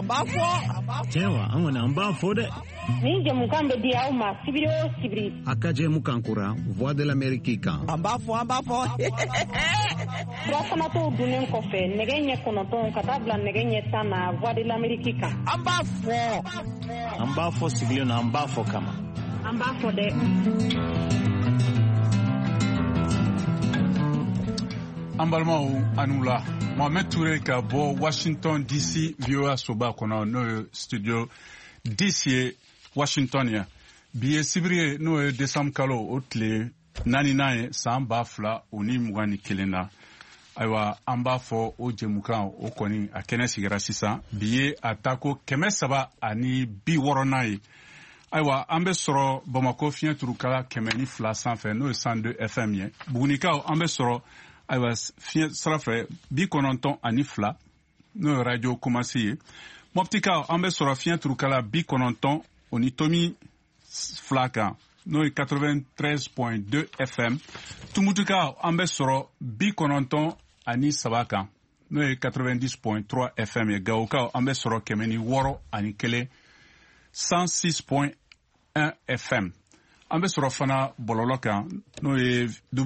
Cewa an wani an ba fo de. Ni jamukan be dia o ma sibiri. Aka jamukan kura Voix de l'Amérique kan. An ba fo. Fana to dunen kɔfɛ nɛgɛ ɲɛ 9 ka taa bila nɛgɛ ɲɛ 10 na Voix de l'Amérique kan. An b'a fɔ sigilen na an b'a fɔ kama. An b'a fɔ dɛ. An balimaw ani wula Mohamed Touré ka bɔ Washington DC VOA soba kɔnɔ n'o ye studio 10 ye Washington ya bi ye sibiri ye n'o ye décembre kalo o tile 4 ye san 2021 na ayiwa an b'a fɔ o jɛmukan o kɔni a kɛnɛ sigira sisan bi ye a tako 360 ye ayiwa an bɛ sɔrɔ Bamakɔ fiɲɛ turukala 102 sanfɛ n'o ye 102 FM ye Bugunikaw an bɛ sɔrɔ ayiwa fiɲɛ sira fɛ 92 n'o ye radio Kumasi ye Moptikaw an bɛ sɔrɔ fiɲɛ turukala 90 o ni tomi 2 kan n'o ye 93.2 FM Tumutukaw an bɛ sɔrɔ 93 kan n'o ye 90.3 FM ye Gawokaw an bɛ sɔrɔ 106.1 106.1 FM an bɛ sɔrɔ fana bɔlɔlɔ kan n'o ye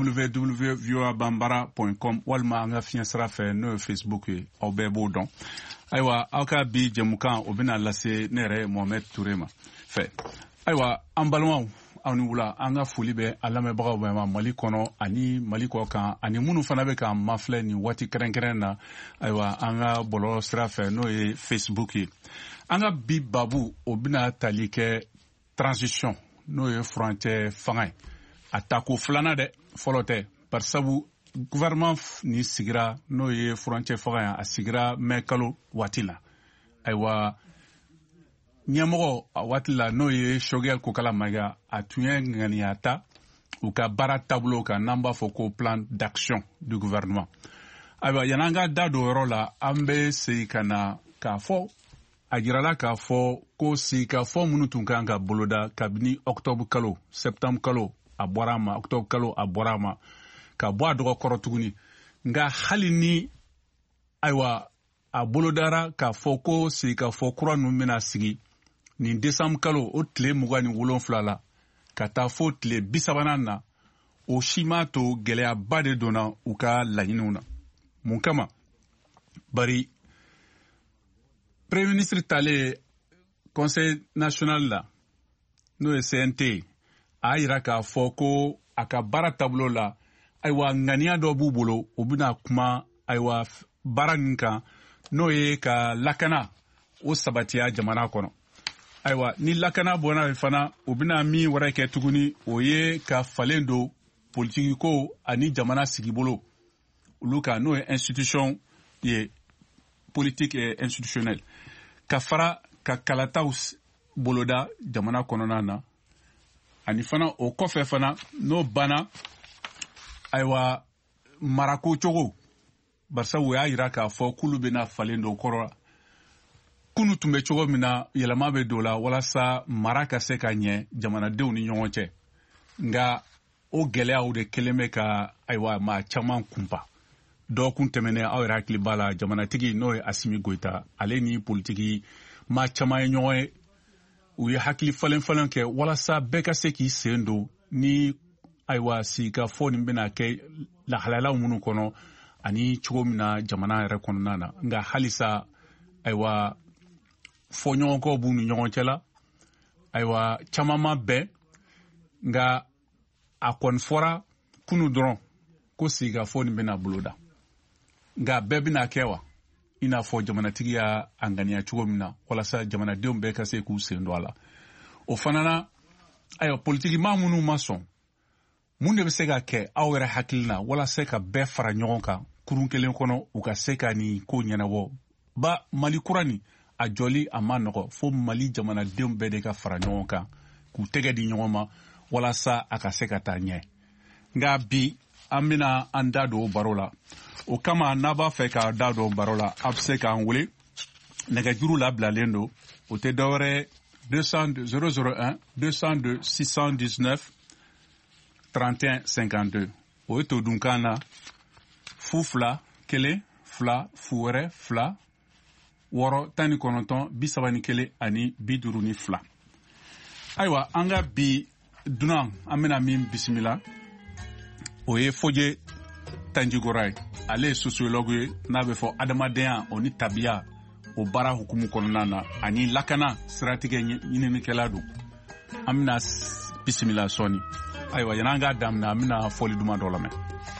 www.voabambara.com walima an ka fiɲɛ sira fɛ n'o ye Facebook ye aw bɛɛ b'o dɔn ayiwa aw ka bi jɛmukan o bɛna lase ne yɛrɛ Mohamed Touré ma fɛ ayiwa an balimaw aw ni wula an ka foli bɛ a lamɛnbagaw bɛɛ ma Mali kɔnɔ ani Mali kɔ kan ani minnu fana bɛ k'an mafilɛ nin waati kɛrɛnkɛrɛn na ayiwa an ka bɔlɔlɔ sira fɛ n'o ye Facebook ye an ka bi babu o bɛna tali kɛ transition n'o ye furancɛ fanga ye a tako filanan dɛ fɔlɔ tɛ barisabu gouvernement ni sigira n'o ye furancɛ fanga ye a sigira mai kalo waati la ayiwa ɲɛmɔgɔ a waati la n'o ye Choguel Kokala Mayiga a tun ye ŋaniya ta u ka baara taabolo kan n'an b'a fɔ ko plan d'action du gouvernement ayiwa yan'an ka da don o yɔrɔ la an bɛ segin ka na k'a fɔ a jirala k'a fɔ ko sigikafɔ minnu tun kan ka boloda kabini octobre kalo septembre kalo a bɔra a ma octobre kalo a bɔra a ma ka bɔ a dɔgɔ kɔrɔ tuguni nka hali ni ayiwa a bolodara k'a fɔ ko sigikafɔ kura ninnu bɛna sigi nin décembre kalo o tile 27 la ka taa fo tile 30 na o si m'a to gɛlɛyaba de donna u ka laɲiniw na mun kama bari Premier ministre tale Conseil national la n'o ye CNT a yira k'a fɔ ko a ka baara taabolo la ayiwa ŋaniya dɔ b'u bolo u bɛna kuma ayiwa baara nin kan n'o ye ka lakana o sabatiya jamana kɔnɔ ayiwa ni lakana bɔra fana u bɛna min wɛrɛ kɛ tuguni o ye ka falen don politiki ko ani jamana sigi bolo olu kan n'o ye institution ye politique et institutionnelle ka fara ka kalataw boloda jamana kɔnɔna na ani fana o kɔfɛ fana n'o banna ayiwa marako cogo barisa u y'a yira k'a fɔ k'olu bɛna falen don kɔrɔ kunu tun bɛ cogo min na yɛlɛma bɛ don la walasa mara ka se ka ɲɛ jamanadenw ni ɲɔgɔn cɛ nka o gɛlɛyaw de kelen bɛ ka ayiwa maa caman kunpa dɔgɔkun tɛmɛnen aw yɛrɛ hakili b'a la jamanatigi n'o ye Asimi Goita ale ni politiki maa caman ye ɲɔgɔn ye u ye hakili falen kɛ walasa bɛɛ ka se k'i sen don ni ayiwa sigikafɔ nin bɛna kɛ lahalalaw minnu kɔnɔ ani cogo min na jamana yɛrɛ kɔnɔna na nka halisa ayiwa fɔɲɔgɔnkɔw b'u ni ɲɔgɔn cɛ la ayiwa caman ma bɛn nka a kɔni fɔra kunu dɔrɔn ko sigikafɔ nin bɛna boloda nka bɛɛ bɛna kɛ wa i n'a fɔ jamanatigi y'a ŋaniya cogo min na walasa jamanadenw bɛɛ ka se k'u sen don a la o fana na ayiwa politiki maa minnu ma sɔn mun de bɛ se ka kɛ aw yɛrɛ hakili la walasa ka bɛɛ fara ɲɔgɔn kan kurun kelen kɔnɔ u ka se ka nin ko ɲɛnabɔ ba Mali kura nin a jɔli a ma nɔgɔ fo Mali jamanadenw bɛɛ de ka fara ɲɔgɔn kan k'u tɛgɛ di ɲɔgɔn ma walasa a ka se ka taa ɲɛ nka bi an bɛna an da don o baro la o kama n'a b'a fɛ k'a da don baro la a bɛ se k'an wele nɛgɛjuru labilalen don o tɛ dɔwɛrɛ 001 202 619 31 52 o ye todunkan na fu fila kelen fila fu wɛrɛ fila wɔɔrɔ tan ni kɔnɔntɔn 31 ani 52. Ayiwa an ka bi dunan an bɛna min bisimila o ye Fodje Tanjigora ye. Ale ye sociologue ye n'a bɛ fɔ adamadenya o ni tabiya o baara hukumu kɔnɔna na ani lakana siratigɛ ɲininikɛla don. An bɛna bisimila sɔɔni. Ayiwa yan'an k'a daminɛ an bɛna fɔli duman dɔ lamɛn.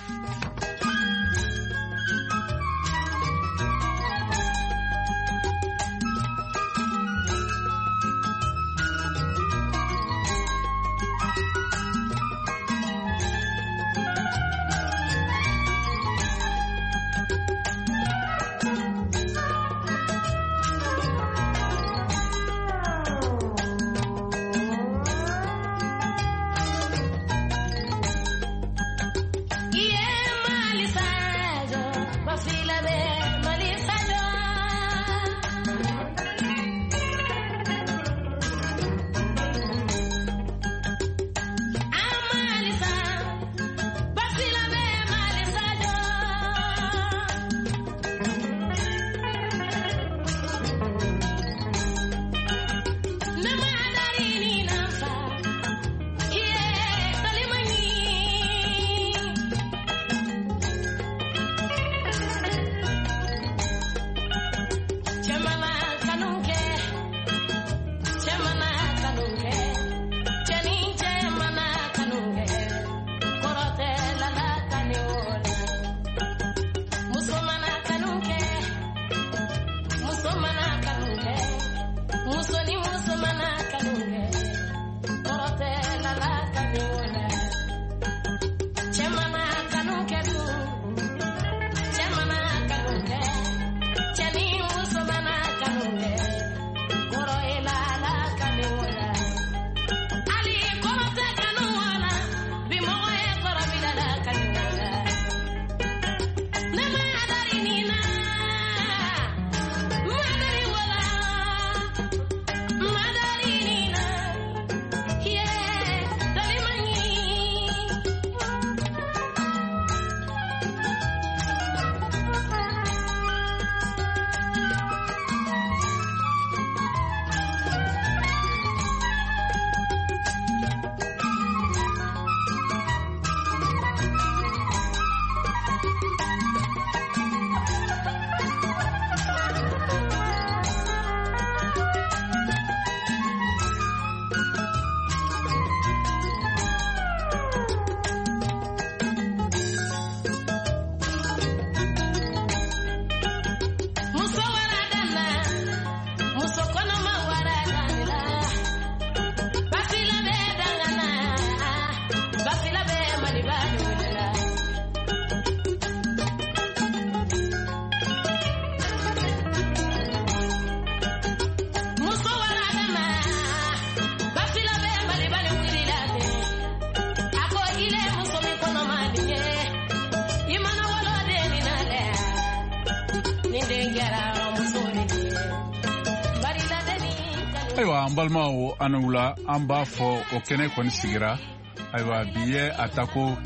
Ayiwa an balimaw an wula an b'a fɔ o kɛnɛ kɔni sigira. Ayiwa bi ye a ta ko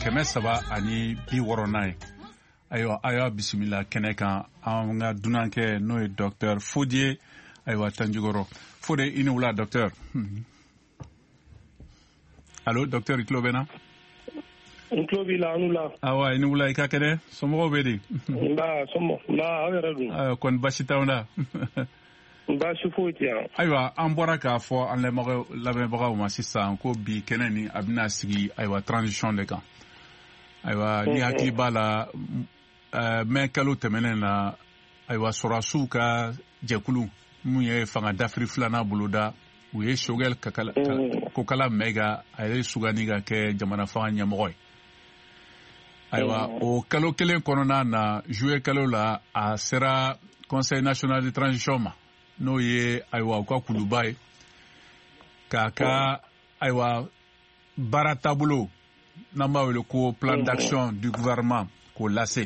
360 ye. Ayiwa a y'a bisimila kɛnɛ kan an ka dunankɛ n'o ye Dr Fodje ayiwa Tanjigora. Fodje i ni wula docteur. Allo docteur i tulo bɛ n na? N tulo b'i la an wula. Awa i ni wula i ka kɛnɛ somɔgɔw bɛ di? Nba somɔgɔ nba aw yɛrɛ dun? Ayiwa kɔni baasi t'aw la. Baasi foyi tɛ yan. Ayiwa an bɔra k'a fɔ an lamɛnbagaw ma sisan ko bi kɛnɛ ni a bɛna sigi ayiwa transition de kan. Ayiwa ni hakili b'a la mɛ kalo tɛmɛnen na ayiwa sɔrɔdasiw ka jɛkulu mun ye fanga dafiri 2nan boloda u ye Choguel Kokala Mayiga a ye sugandi ka kɛ jamana fanga ɲɛmɔgɔ ye. Ayiwa o kalo kelen kɔnɔna na juillet kalo la a sera Conseil national de transition ma n'o ye ayiwa u ka kuluba ye k'a ka ayiwa baara taabolo n'an b'a wele ko plan d'action du gouvernement k'o lase.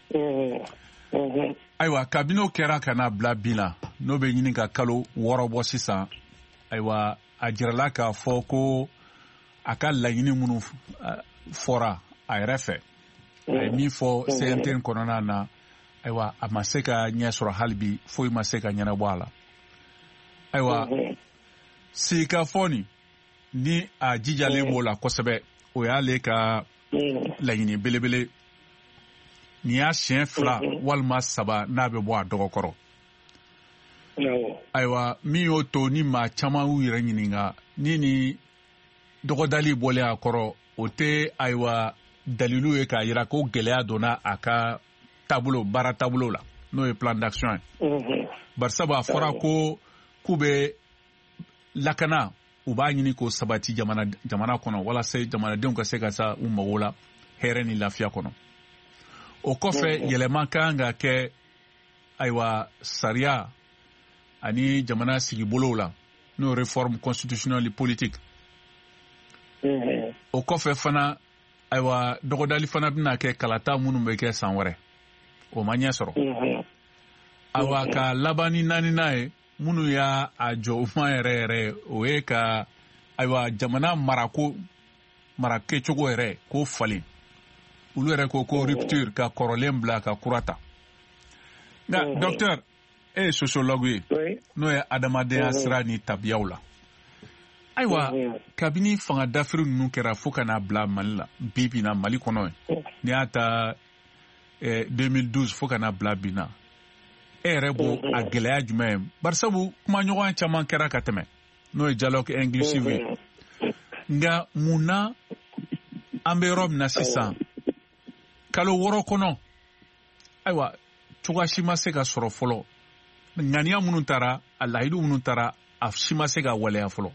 Ayiwa kabini o kɛra ka na bila bi la n'o bɛ ɲini ka kalo 6 bɔ sisan ayiwa a jirala k'a fɔ ko a ka laɲini minnu fɔra a yɛrɛ fɛ a ye min fɔ CNT kɔnɔna na aiwa a ma se ka ɲɛ sɔrɔ hali bi foyi ma se ka ɲɛnabɔ a la aiwa sika fɔ ni a jijalen b'o la kosɛbɛ o y'ale ka laɲini belebele ni y'a siɲɛ 2 walima 3 n'a bɛ bɔ a dɔgɔkɔrɔ aiwa min y'o to ni maa caman y'u yɛrɛ ɲininka ni dɔgɔdali bɔlen a kɔrɔ o tɛ aiwa dalilu ye k'a yira ko gɛlɛya donna a ka baara taabolo la n'o ye plan d'action ye barisabu a fɔra ko k'u bɛ lakana u b'a ɲini k'o sabati jamana kɔnɔ walasa jamanadenw ka se ka sa u mago la hɛrɛ ni lafiya kɔnɔ o kɔfɛ yɛlɛma kan ka kɛ aiwa sariya ani jamana sigibolow la n'o réforme constitutionnelle et politique o kɔfɛ fana aiwa dɔgɔdali fana bɛna kɛ kalata minnu bɛ kɛ san wɛrɛ o ma ɲɛ sɔrɔ aiwa ka laban ni 4nan ye minnu y'a jɔ uma yɛrɛ o ye ka aiwa jamana mara kɛcogo yɛrɛ k'o falen olu yɛrɛ ko rupture ka kɔrɔlen bila ka kurata nka docteur e ye sociologue ye n'o ye adamadenya sira ni tabiyaw la aiwa kabini fanga dafiri ninnu kɛra fo ka n'a bila Mali la bi na Mali kɔnɔ ni y'a ta 2012 fo ka n'a bila bi na e yɛrɛ b'o a gɛlɛya jumɛn ye barisabu kumaɲɔgɔn caman kɛra ka tɛmɛ n'o ye dialogue inclusive ye nka mun na an bɛ yɔrɔ min na sisan kalo 6 kɔnɔ aiwa cogoya si ma se ka sɔrɔ fɔlɔ ŋaniya minnu taara a layidu minnu taara a si ma se ka waleya fɔlɔ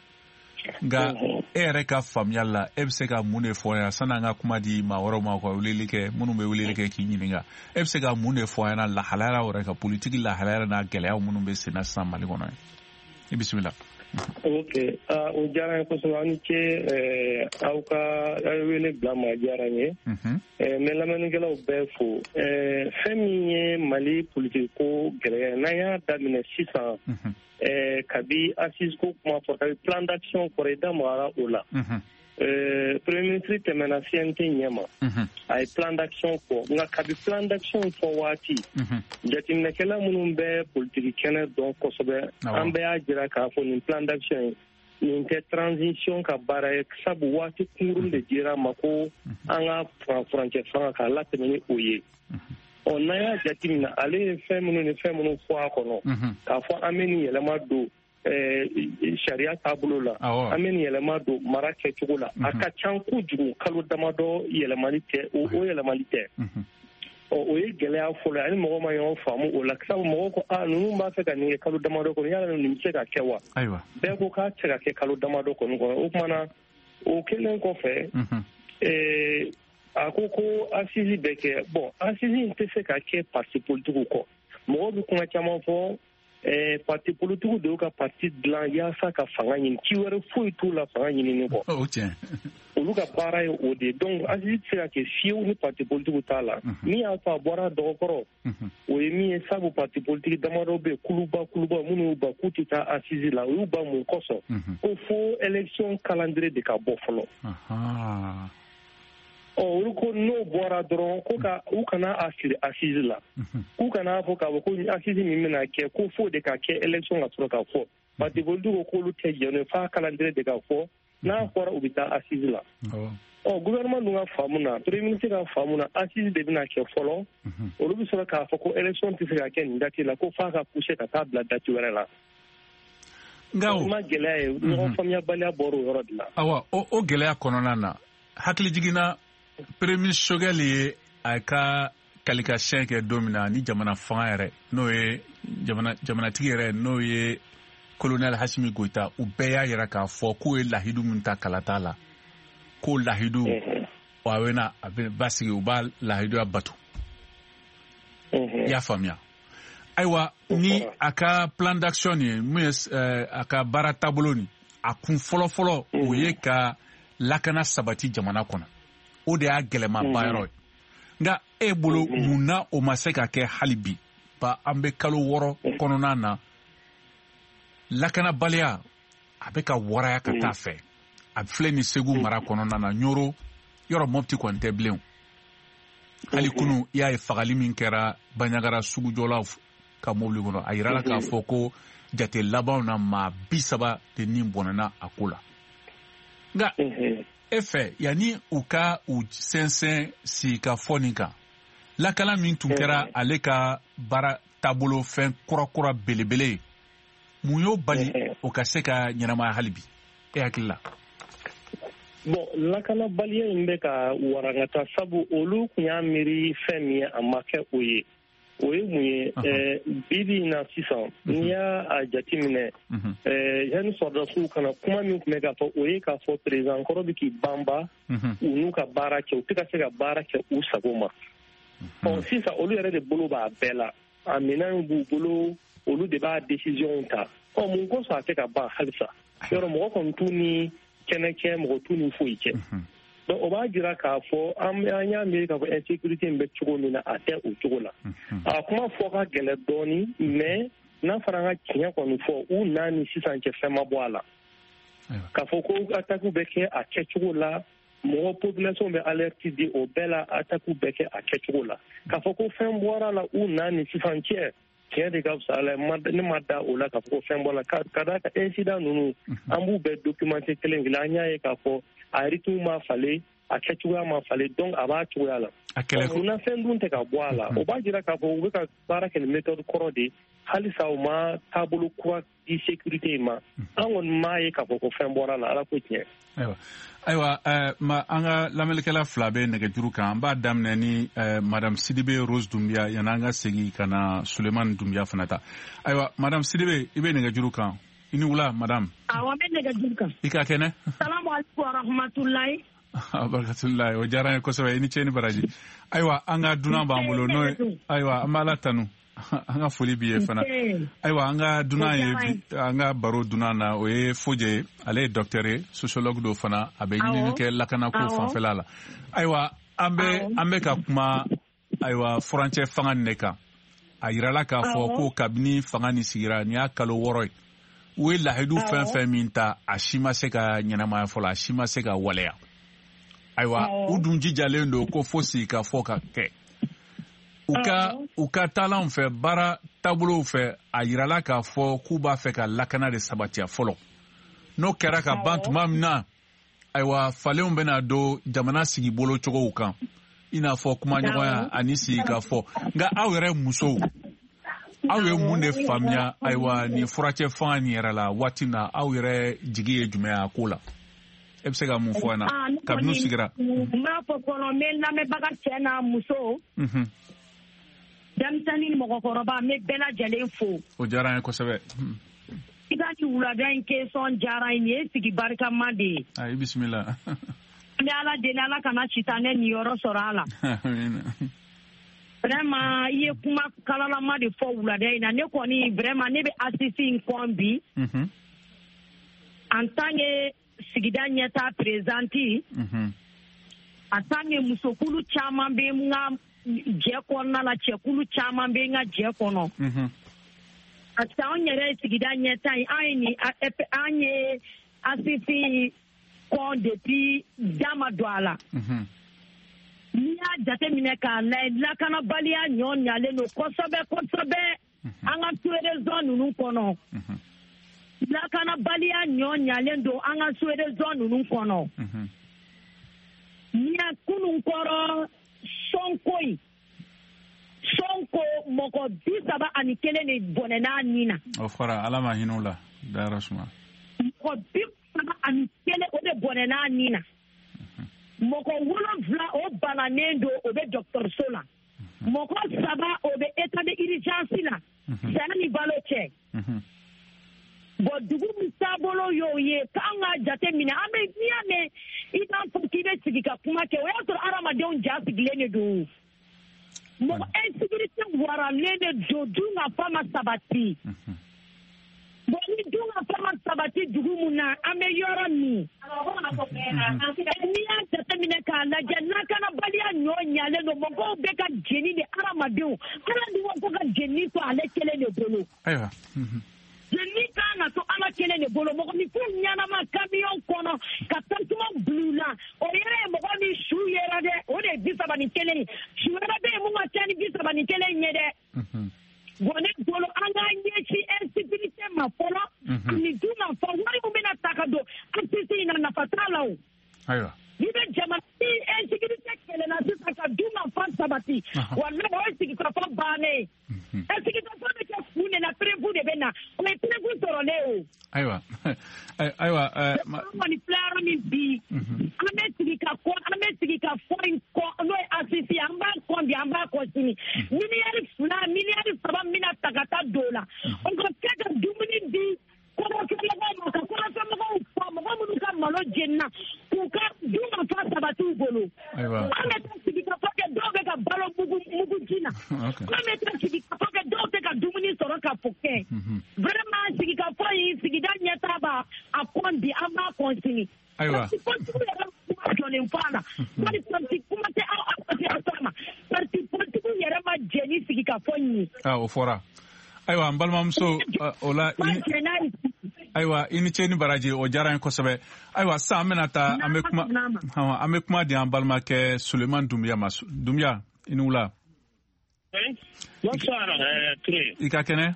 nka e yɛrɛ ka faamuyali la e bɛ se ka mun de fɔ yan san'an ka kuma di maa wɛrɛw ma ka weleli kɛ minnu bɛ weleli kɛ k'i ɲininka e bɛ se ka mun de fɔ yan lahalaya wɛrɛ ka politiki lahalaya n'a gɛlɛya minnu bɛ sen na sisan Mali kɔnɔ i bisimila. Ok, o diyara n ye kosɛbɛ aw ni ce aw ka wele bila ma diyara n ye mɛ lamɛnnikɛlaw bɛɛ fo fɛn min ye Mali politiki ko gɛlɛya n'an y'a daminɛ sisan kabi assise ko kuma fɔ kabi plan d'action kɔrɔ i da magara o la premier ministre tɛmɛna CNT ɲɛma a ye plan d'action fɔ nka kabi plan d'action fɔ waati jateminɛkɛla minnu bɛ politiki kɛnɛ dɔn kosɛbɛ an bɛɛ y'a jira k'a fɔ nin plan d'action ye nin tɛ transition ka baara ye sabu waati kunkurun de dira ma ko an ka furancɛ fanga k'a latɛmɛ ni o ye n'an y'a jateminɛ ale ye fɛn minnu ni fɛn minnu fɔ a kɔnɔ k'a fɔ an bɛ nin yɛlɛma don sariya taabolo la an bɛ nin yɛlɛma don mara kɛcogo la a ka can kojugu kalo damadɔ yɛlɛmali tɛ o yɛlɛmali tɛ o ye gɛlɛya fɔlɔ ani mɔgɔ ma ɲɔgɔn faamu o la sabu mɔgɔw ko ninnu b'a fɛ ka nin kɛ kalo damadɔ kɔnɔ yala nin bɛ se ka kɛ wa bɛɛ ko k'a tɛ se ka kɛ kalo damadɔ kɔnɔ o kumana o kɛlen kɔfɛ a ko assise bɛ kɛ assise in tɛ se ka kɛ parti politigiw kɔ mɔgɔw bɛ kuma caman fɔ parti politigiw de y'u ka parti dilan yaasa ka fanga ɲini ci wɛrɛ foyi t'u la fanga ɲinini kɔ olu ka baara ye o de donc assise tɛ se ka kɛ fiyewu ni parti politigiw t'a la min y'a to a bɔra dɔgɔkɔrɔ o ye min ye sabu parti politiki damadɔ bɛ kuluba minnu y'u ba k'u tɛ taa assise la o y'u ba mun kɔsɔn ko fo élection calendrier de ka bɔ fɔlɔ olu ko n'o bɔra dɔrɔn ko u kana a siri assise la k'u kana fɔ k'a fɔ ko assise min bɛna kɛ ko fo de ka kɛ élection ka sɔrɔ ka fɔ parti politigiw ko k'olu tɛ jɛn f'a calendrier de ka fɔ n'a fɔra u bɛ taa assise la gouvernement dun ka faamu na premier ministre ka faamu na assise de bɛna kɛ fɔlɔ olu bɛ sɔrɔ k'a fɔ ko élection tɛ se ka kɛ nin date la ko f'a ka pousser ka taa bila date wɛrɛ la nka ma gɛlɛya ye ɲɔgɔn faamuyabaliya bɔra o yɔrɔ de la awa o gɛlɛya kɔnɔna na hakili jiginna Premier Shogel ye a ka qualification kɛ don min na ni jamana fanga yɛrɛ n'o ye jamanatigi yɛrɛ n'o ye colonel Hasimi Goita u bɛɛ y'a yɛrɛ k'a fɔ k'u ye lahidu min ta kalata la k'o lahidu a bɛ basigi u b'a lahiduya bato i y'a faamuya ayiwa ni a ka plan d'action ye mun ye a ka baara taabolo ni a kun fɔlɔfɔlɔ o ye ka lakana sabati jamana kɔnɔ o de y'a gɛlɛmaba yɔrɔ ye nka e bolo mun na o ma se ka kɛ hali bi an bɛ kalo 6 kɔnɔna na lakanabaliya a bɛ ka waraya ka taa fɛ a filɛ ni Segu mara kɔnɔna na Ɲoro yɔrɔ Mopti kɔni tɛ bilen hali kunu y'a ye fagali min kɛra Banɲagara sugujɔlaw ka mobili kɔnɔ a yirala k'a fɔ ko jate labanw na maa 30 de ni bɔnɛna a ko la nka e fɛ yanni u ka u sɛnsɛn si ka fɔ nin kan lakala min tun kɛra ale ka baara taabolo fɛn kura belebele ye mun y'o bali o ka se ka ɲɛnamaya hali bi e hakili la bon lakanabaliya in bɛ ka warangata sabu olu kun y'a miiri fɛn min ye a ma kɛ o ye mun ye bibi na sisan n'i y'a jateminɛ yanni sɔrɔdasiw kana kuma min tun bɛ k'a fɔ o ye k'a fɔ président kɔrɔ bɛ k'i banba u n'u ka baara kɛ u tɛ ka se ka baara kɛ u sago ma sisan olu yɛrɛ de bolo b'a bɛɛ la a minɛn b'u bolo olu de b'a décision ta mun kosɔn a tɛ ka ban halisa yɔrɔ mɔgɔ kɔni t'u ni kɛnɛ kɛ mɔgɔ t'u ni foyi kɛ donc o b'a jira k'a fɔ an y'a miiri k'a fɔ insécurité in bɛ cogo min na a tɛ o cogo la a kuma fɔ ka gɛlɛ dɔɔni mais n'a fɔra an ka tiɲɛ kɔni fɔ u n'a ni sisan cɛ fɛn ma bɔ a la k'a fɔ ko attaque bɛ kɛ a kɛcogo la mɔgɔ population bɛ alerte di o bɛɛ la attaque bɛ kɛ a kɛcogo la k'a fɔ ko fɛn bɔra la u n'a ni sisan cɛ tiɲɛ de ka fisa la ne ma da o la k'a fɔ ko fɛn bɔra ka d'a ka incident ninnu an b'u bɛɛ documenté kelen kelen an y'a ye k'a fɔ a rythme ma falen a kɛcogoya ma falen donc a b'a cogoya la munna fɛn dun tɛ ka bɔ a la o b'a jira k'a fɔ u bɛ ka baara kɛ ni méthode kɔrɔ de halisa u ma taabolo kura di sécurité in ma an kɔni m'a ye k'a fɔ ko fɛn bɔra la ala ko tiɲɛ ayiwa an ka lamɛnnikɛla fila bɛ nɛgɛjuru kan an b'a daminɛ ni madame Sidibe Rose Dunbiya yanni an ka segin ka na Sulemani Dunbiya fana ta ayiwa madame Sidibe i bɛ nɛgɛjuru kan i ni wula madame awɔ n bɛ nɛgɛjuru kan i ka kɛnɛ salamu aleykum wa rahmatulahi barakatullahi o diyara n ye kosɛbɛ i ni ce ni baraji ayiwa an ka dunan b'an bolo n'o ye ayiwa an b'ala tanu an ka foli b'i ye fana ayiwa an ka dunan ye an ka baro dunan na o ye Fodje ale ye docteur ye sociologue do fana a bɛ ɲinini kɛ lakanako fanfɛla la ayiwa an bɛ ka kuma ayiwa furancɛ fanga nin de kan a yirala k'a fɔ ko kabini fanga nin sigira nin y'a kalo 6 ye u ye lahidu fɛn fɛn min ta a si ma se ka ɲɛnamaya fɔlɔ a si ma se ka waleya ayiwa u dun jijalen don ko fo sigi ka fɔ ka kɛ u ka taalanw fɛ baara taabolow fɛ a yirala k'a fɔ k'u b'a fɛ ka lakana de sabatiya fɔlɔ n'o kɛra ka ban tuma min na ayiwa falenw bɛna don jamana sigi bolo cogow kan i n'a fɔ kumaɲɔgɔnya ani sigi ka fɔ nka aw yɛrɛ musow aw ye mun de faamuya ayiwa nin furancɛ fanga nin yɛrɛ la waati na aw yɛrɛ jigi ye jumɛn a ko la e bɛ se ka mun fɔ an na kabini sigira n b'a fɔ kɔnɔ n bɛ lamɛnbaga cɛ n'a muso denmisɛnnin ni mɔgɔkɔrɔba n bɛ bɛɛ lajɛlen fo o diyara n ye kosɛbɛ i ka nin wulada in kesɔn diyara n ye sigi barikama de ye ayi bisimila n bɛ ala deli ala kana sitanɛ niyɔrɔ sɔrɔ a la vraiment i ye kuma kalalama de fɔ wulada in na ne kɔni vraiment ne bɛ assise in kɔn bi en tant que sigida ɲɛta présidente en tant que musokulu caman bɛ n ka jɛ kɔnɔna la cɛkulu caman bɛ n ka jɛ kɔnɔ parce que anw yɛrɛ ye sigida ɲɛta ye an ye assise kɔn depuis da ma don a la n'i y'a jateminɛ k'a lajɛ lakanabaliya ɲɔ ɲalen don kosɛbɛ kosɛbɛ an ka sous-région ninnu kɔnɔ lakanabaliya ɲɔ ɲalen don an ka sous-région ninnu kɔnɔ n'i y'a kunun kɔrɔ Sonko mɔgɔ 31 de bɔnɛna nin na o fɔra ala ma hinɛ o la dayɔrɔ suma mɔgɔ 31 o de bɔnɛna nin na mɔgɔ 7 o bananen don o bɛ dɔgɔtɔrɔso la mɔgɔ 3 o bɛ état d'urgence la saya ni balo cɛ bon dugu min taabolo y'o ye k'an ka jateminɛ an bɛ n'i y'a mɛn i n'a fɔ k'i bɛ sigi ka kuma kɛ o y'a sɔrɔ adamadenw ja sigilen de don mɔgɔ insécurité waralen de don dun ka fa ma sabati bon ni dun ka fa ma sabati dugu mun na an bɛ yɔrɔ min n'i y'a jateminɛ k'a lajɛ lakanabaliya ɲɔ ɲalen don mɔgɔw bɛ ka jeni de adamadenw ala dun ko ka jeni to ale kelen de bolo ayiwa jeni kan ka to ala kelen de bolo mɔgɔ min f'u ɲanama camion kɔnɔ ka tasuma bulu la o yɛrɛ ye mɔgɔ min su yɛrɛ dɛ o de ye 31 ye su wɛrɛ bɛ yen mun ka ca ni 31 ye dɛ bon ne bolo an ka ɲɛsin insécurité ma fɔlɔ ani dun fa wari min bɛna ta ka don artiste in na nafa t'a la o ayiwa ni bɛ jamana ni insécurité kɛlɛla sisan ka dun fa sabati walahi o ye sigikafɔ bannen ye sigikafɔ bɛ kɛ fu de la prévu de bɛ na o ye prévu sɔrɔlen o ayiwa ayiwa kɔni filɛ min bi an bɛ sigi ka fɔ in kɔ n'o ye asisi an b'a kɔn bi an b'a kɔ sini miliyari 3 mina ta ka taa don o la o ka kɛ ka dumuni di kɔnɔfɛmɔgɔw ma ka kɔnɔfɛmɔgɔw fɔ mɔgɔ minnu ka malo jenina k'u ka dun fa sabatiw bolo an bɛ taa sigi ka fɔ kɛ dɔw bɛ ka balo mugu ji la an bɛ taa sigi ka fɔ kɛ dɔw tɛ ka dumuni sɔrɔ ka fɔ kɛ vraiment sigi ka fɔ yin sigida ɲɛtaa b'a a kɔn bi an b'a kɔn sini ayiwa politiku yɛrɛ kuma jɔlen fɔ a la wali politique kuma tɛ aw association ma parti politiku yɛrɛ ma jɛ ni sigi ka fɔ nin ye o fɔra ayiwa n balimamuso o la ayiwa i ni ce ni baraji o diyara n ye kosɛbɛ ayiwa sisan an bɛna taa an bɛ kuma di an balimakɛ Suleman Dunbiya ma Dunbiya i ni wula bonsoir Touré i ka kɛnɛ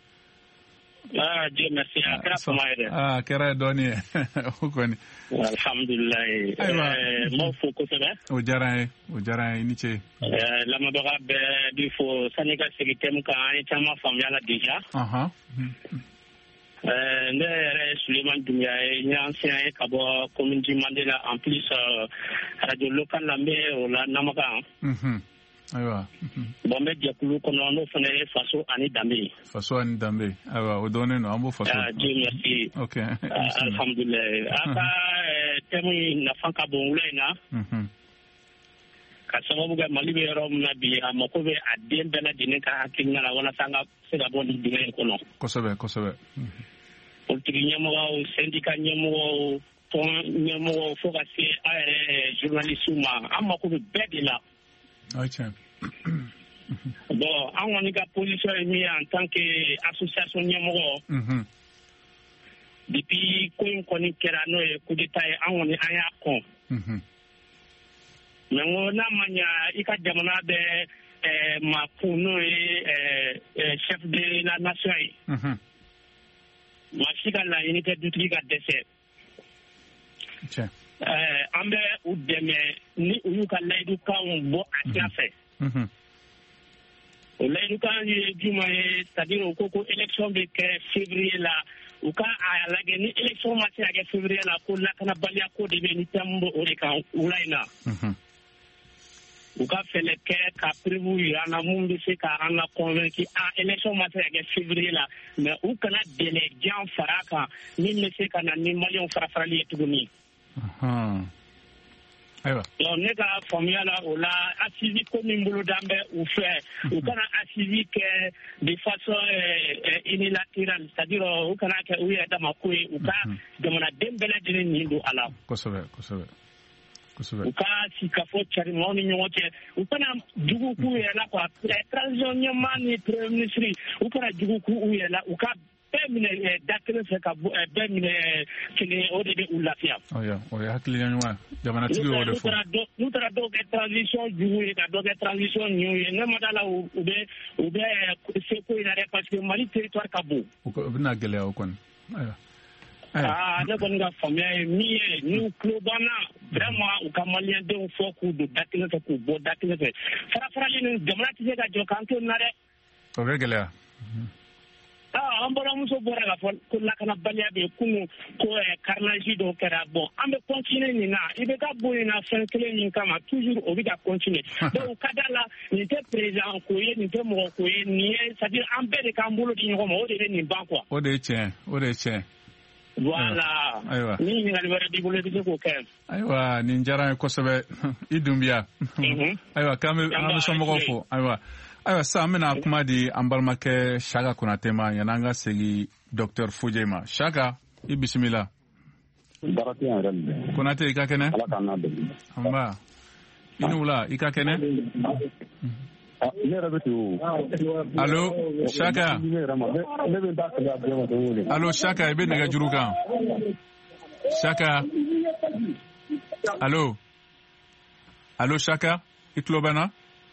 Dieu merci a kɛra fama ye dɛ kɛra dɔɔni ye o kɔni alhamdulilayi n b'aw fo kosɛbɛ o diyara n ye i ni ce lamɛnbaga bɛɛ bi fo sani ka segi thème kan an ye caman faamuya la déjà ne yɛrɛ ye Suleman Dunbiya ye n ye ancien ye ka bɔ commune du Mandela en plus radio local la n bɛ o la Namakan ayiwa bon n bɛ jɛkulu kɔnɔ n'o fana ye faso ani danbe ayiwa o dɔnnen don an b'o faso Dieu merci alhamdulilayi a ka thème nafa ka bon wula in na ka sababu kɛ Mali bɛ yɔrɔ min na bi a mako bɛ a den bɛɛ lajɛlen ka hakilina la walasa an ka se ka bɔ nin dingɛ in kɔnɔ kosɛbɛ politiki ɲɛmɔgɔw syndicat ɲɛmɔgɔw tɔn ɲɛmɔgɔw fo ka se a yɛrɛ journaliste ma an mako bɛ bɛɛ de la bon an kɔni ka position ye min ye en tant que association ɲɛmɔgɔ depuis ko in kɔni kɛra n'o ye coup d'état ye an kɔni an y'a kɔn mais n ko n'a ma ɲa i ka jamana bɛ maa kun n'o ye chef de la nation ye maa si ka laɲini tɛ dutigi ka dɛsɛ an bɛ u dɛmɛ ni u y'u ka layidukanw bɔ a sira fɛ o layidukan ye jumɛn ye c'est-à-dire u ko élection bɛ kɛ février la u ka a lajɛ ni élection ma se ka kɛ février la ko lakanabaliya ko de bɛ ni thème bɛ o de kan wula in na u ka fɛlɛ kɛ ka prévu yira an na mun bɛ se ka an la convaincre élection ma se ka kɛ février la mais u kana délai jan fara kan min bɛ se ka na ni maliyɛnw farafarali ye tuguni. Ayiwa. Donc ne ka faamuya la o la assise ko min bolo dan bɛ u fɛ u kana assise kɛ de façon unilatérale c'est-à-dire u kana kɛ u yɛrɛ dama ko ye u ka jamanaden bɛɛ lajɛlen nin don a la. Kosɛbɛ. U ka sikafo carimaw ni ɲɔgɔn cɛ u kana jugu k'u yɛrɛ la quoi transition ɲɛmaa ni premier ministre u kana jugu k'u yɛrɛ la u ka bɛɛ minɛ da kelen fɛ ka bɛɛ minɛ kelen o de bɛ u lafiya. O ye hakilina ɲuman ye jamanatigi y'o de fɔ. N'u taara dɔw kɛ transition jugu ye ka dɔ kɛ transition ɲuman ye ne ma da la u bɛ se ko in na dɛ parce que Mali territoire ka bon. U bɛna gɛlɛya o kɔni. Ne kɔni ka faamuya ye min ye n'u tulo banna vraiment u ka maliyɛndenw fɔ k'u don da kelen fɛ k'u bɔ da kelen fɛ farafarali nin jamana tɛ se ka jɔ k'an to nin na dɛ. O bɛ gɛlɛya. An bɔramuso bɔra ka fɔ ko lakanabaliya bɛ yen kunun ko carnage dɔw kɛra bon an bɛ continuer nin na i bɛ ka bɔ nin na fɛn kelen min kama toujours o bɛ ka continuer donc ka da la nin tɛ président ko ye nin tɛ mɔgɔ ko ye nin ye c'est-à-dire an bɛɛ de k'an bolo di ɲɔgɔn ma o de bɛ nin ban quoi. O de ye tiɲɛ. Voilà. Ayiwa. Ni ɲininkali wɛrɛ b'i bolo i bɛ se k'o kɛ. Ayiwa nin diyara n ye kosɛbɛ i Dunbiya. Ayiwa k'an bɛ somɔgɔw fo ayiwa sisan an bɛna kuma di an balimakɛ Saka Konate ma yanni an ka segin Docteur Fodje ma Saka i bisimila. Konate i ka kɛnɛ. Ala k'an n'a dɛmɛ. Anba i ni wula i ka kɛnɛ. Allo Shaka. Allo Shaka ibe nega jurukan. Shaka. Allo. Allo Shaka. Itlobana.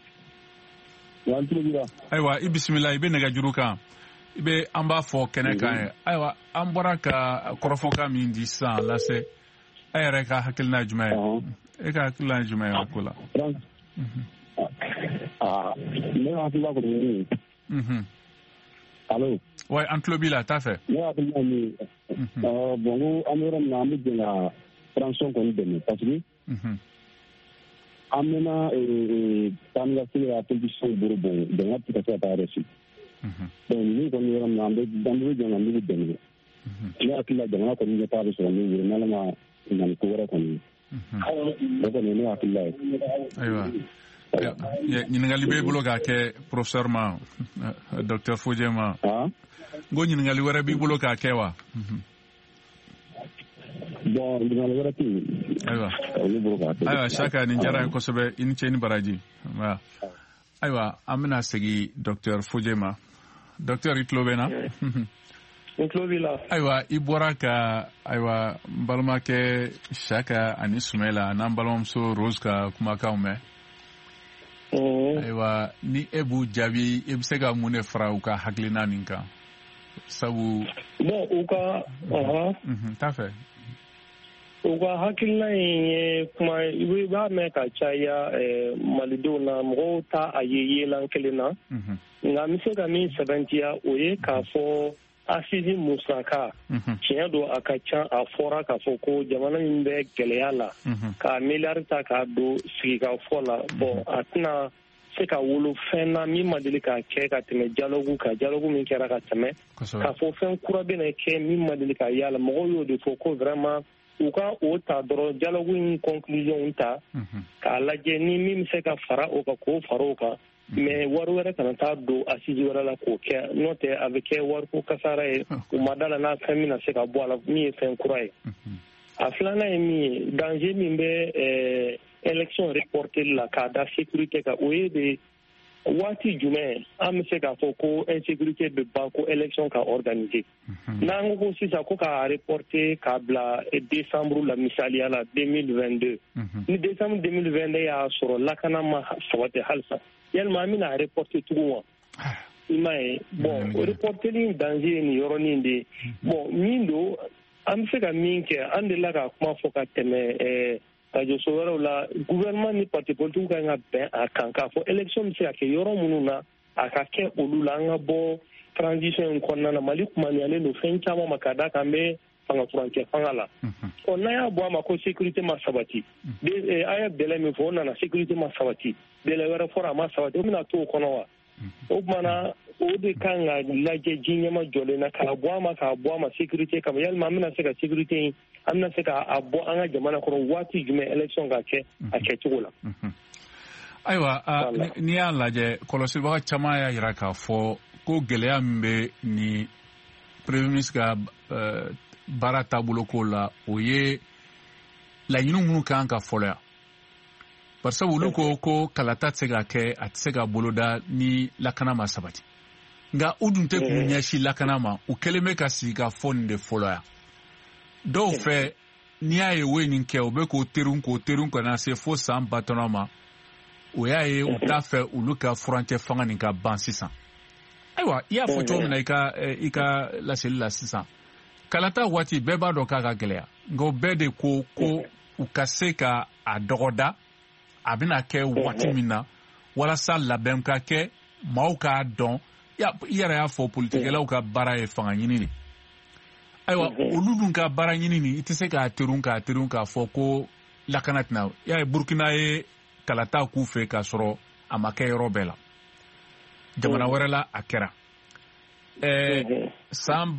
Aywa ibismillah ibe nega jurukan. Ibe amba fo keneka. Aywa ambora ka korofoka min di san lase. Ayere ka hakilna jumay. E ka hakilna jumay akula. Ne hakilila ko ni. Allo. Ouais, Antlobila, t'as fait. Ne hakilila ni. Bon, amero na mi de transition ko ni parce que amena tanga sira position burbo de na pita ta resi. Donc ni ko ni ram na de dandu de na ni de ni. Ne hakilila de na ko ni ta so ni na ma na ko wara ko ni. Donc ne hakilila. Aywa. Ñingali be bulo ga ke professeur ma docteur Fodje ma go ñingali wara bi bulo ga ke wa bon ñingali wara ti aywa Shaka ni jara ko sobe in ceni baraji wa aywa amna segi docteur Fodje ma docteur Itlobena Itlobila aywa ibora ka aywa balma ke Shaka ani Sumela nan balom so Rose ka kuma ka ume aywa ni ebu jabi ebsega mune fra uka haglina ninka sabu bon uka ta fait uka haglina ye kuma iwe ba me ka chaya malidona mo ta ayeye lankelina nga misega mi 70 oye ka fo asisi musaka tiɲɛ don a ka ca a fɔra k'a fɔ ko jamana min bɛ gɛlɛya la ka miliyari ta k'a don sigikafɔ la bon a tɛna se ka wolo fɛn na min ma deli k'a kɛ ka tɛmɛ dialogue kan dialogue min kɛra ka tɛmɛ k'a fɔ fɛn kura bɛna kɛ min ma deli ka y'a la mɔgɔw y'o de fɔ ko vraiment u ka o ta dɔrɔn dialogue in conclusion ta k'a lajɛ ni min bɛ se ka fara o kan k'o fara o kan mais wari wɛrɛ kana taa don asisi wɛrɛ la k'o kɛ n'o tɛ a bɛ kɛ wariko kasara ye u ma da la n'a fɛn min na se ka bɔ a la min ye fɛn kura ye a filanan ye min ye danger min bɛ élection reportée la k'a da sécurité kan o ye de waati jumɛn an bɛ se k'a fɔ ko insécurité bɛ ban ko élection ka organiser n'an ko sisan ko k'a reporter k'a bila décembre la misaliya la 2022 ni décembre 2022 y'a sɔrɔ lakana ma sabati halisa yalima an bɛna reporter tugun wa i m'a ye bon reporteli danger ye nin yɔrɔnin de bon min don an bɛ se ka min kɛ an delila ka kuma fɔ ka tɛmɛ radio so wɛrɛw la gouvernement ni parti politique kan ka bɛn a kan k'a fɔ élection bɛ se ka kɛ yɔrɔ minnu na a ka kɛ olu la an ka bɔ transition in kɔnɔna na Mali kumaniyalen don fɛn caman ma ka da kan bɛ fanga furancɛ fanga la ɔ n'an y'a bɔ a ma ko sécurité ma sabati a ye délai min fɔ o nana sécurité ma sabati délai wɛrɛ fɔra a ma sabati o bɛna to o kɔnɔ wa o tumana o de kan ka lajɛ ji ɲɛma jɔlen na k'a bɔ a ma sécurité kama yalima an bɛna se ka sécurité in an bɛna se k'a bɔ an ka jamana kɔnɔ waati jumɛn élection ka kɛ a kɛcogo la. Ayiwa n'i y'a lajɛ kɔlɔsibaga caman y'a jira k'a fɔ ko gɛlɛya min bɛ ni premier ministre ka baara taabolo ko la o ye laɲini minnu kan ka fɔlɔ yan parce que olu ko kalata tɛ se ka kɛ a tɛ se ka boloda ni lakana ma sabati nka u dun tɛ k'u ɲɛsin lakana ma u kɛlen bɛ ka sigi ka fɔ nin de fɔlɔ yan dɔw fɛ n'i y'a ye u ye nin kɛ u bɛ k'o terun ka na se fo san 50 ma o y'a ye u t'a fɛ olu ka furancɛ fanga nin ka ban sisan ayiwa i y'a fɔ cogo min na i ka laseli la sisan kalata waati bɛɛ b'a dɔn k'a ka gɛlɛya nka o bɛɛ de ko u ka se ka a dɔgɔda a bɛna kɛ waati min na walasa labɛn ka kɛ maaw k'a dɔn i yɛrɛ y'a fɔ politikɛlaw ka baara ye fanga ɲini de ayiwa olu dun ka baara ɲini nin i tɛ se k'a terun k'a fɔ ko lakana tɛna y'a ye Burkina ye kalata k'u fɛ k'a sɔrɔ a ma kɛ yɔrɔ bɛɛ la jamana wɛrɛ la a kɛra san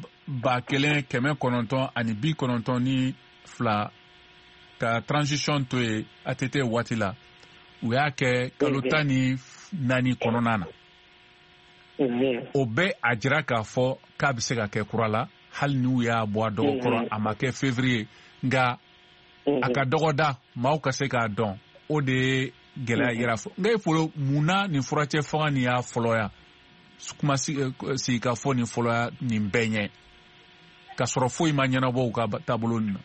1992 ka transition to ye ATT waati la u y'a kɛ kalo 14 kɔnɔna na o bɛ a jira k'a fɔ k'a bɛ se ka kɛ kura la hali n'u y'a bɔ a dɔgɔ kɔrɔ a ma kɛ février nka a ka dɔgɔda maaw ka se k'a dɔn o de ye gɛlɛya yira fɔ ngai folo muna ni furace fanga ni ya foloya kuma si ka fɔ ni foloya ni benye ka sɔrɔ foyi ma ɲɛnabɔ ka tabolo ni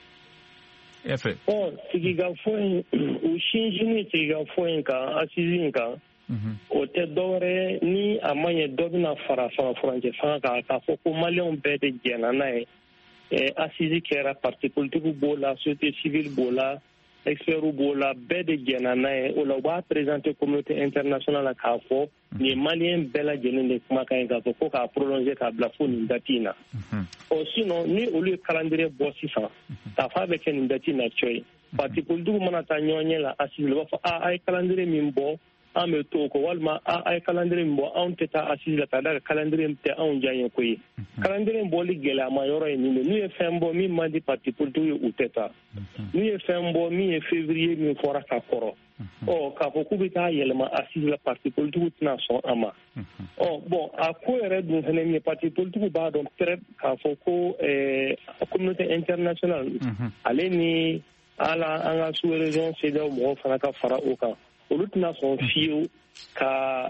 efe sigi ka fɔ u shinjini sigi ka fɔ ka asizin kan o tɛ dɔwɛrɛ ni a ma ɲɛ dɔ bɛna fara furancɛ fanga kan k'a fɔ ko maliyɛnw bɛɛ de jɛnna n'a ye assise kɛra parti politique b'o la société civile b'o la experts b'o la bɛɛ de jɛnna n'a ye o la u b'a présenter communauté internationale la k'a fɔ nin ye maliyɛn bɛɛ lajɛlen de kumakan ye k'a fɔ ko k'a prolonger k'a bila fo nin date in na sinon ni olu ye calendrier bɔ sisan k'a fɔ a bɛ kɛ nin date in na coyi parti politique mana taa ɲɔgɔn ɲɛ la assise la u b'a fɔ a ye calendrier min bɔ an bɛ to ko walima a ye calendrier min bɔ anw tɛ taa assise la k'a da ka calendrier tɛ anw diya ye ko ye calendrier bɔli gɛlɛyama yɔrɔ ye nin de n'u ye fɛn bɔ min man di parti politique ye u tɛ taa n'u ye fɛn bɔ min ye février min fɔra ka kɔrɔ k'a fɔ k'u bɛ taa yɛlɛma assise la parti politique tɛna sɔn a ma bon a ko yɛrɛ dun fɛnɛ min ye parti politique b'a dɔn pɛrɛ k'a fɔ ko communauté internationale ale ni ala an ka sous-région CEDEAO mɔgɔw fana ka fara o kan olu tɛna sɔn fiyewu ka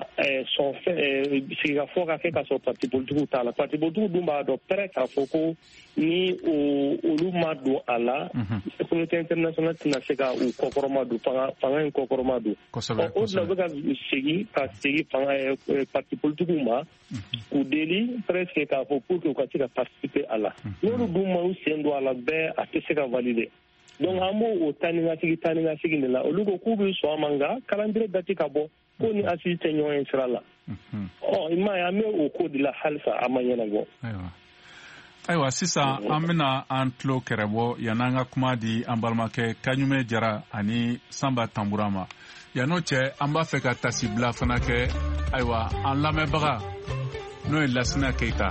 sigi ka fɔ ka kɛ ka sɔrɔ parti politique t'a la parti politique dun b'a dɔn pɛrɛ k'a fɔ ko ni olu ma don a la communauté internationale tɛna se ka u kɔkɔrɔma don fanga in kɔkɔrɔma don o de la u bɛ ka segin parti politique ma k'u deli presque k'a fɔ pour que u ka se ka participer a la n'olu dun ma u sen don a la bɛɛ a tɛ se ka valider donc an b'o tani ka sigi de la olu ko k'u bɛ sɔn a ma nka calendrier date ka bɔ ko ni assise tɛ ɲɔgɔn ye sira la i m'a ye an bɛ o ko de la halisa a ma ɲɛnabɔ ayiwa sisan an bɛna an tulo kɛrɛbɔ yan'an ka kuma di an balimakɛ Kaɲume Jara ani Sanba Tanbura ma yan'o cɛ an b'a fɛ ka tasibila fana kɛ ayiwa an lamɛnbaga n'o ye Lasina Keyita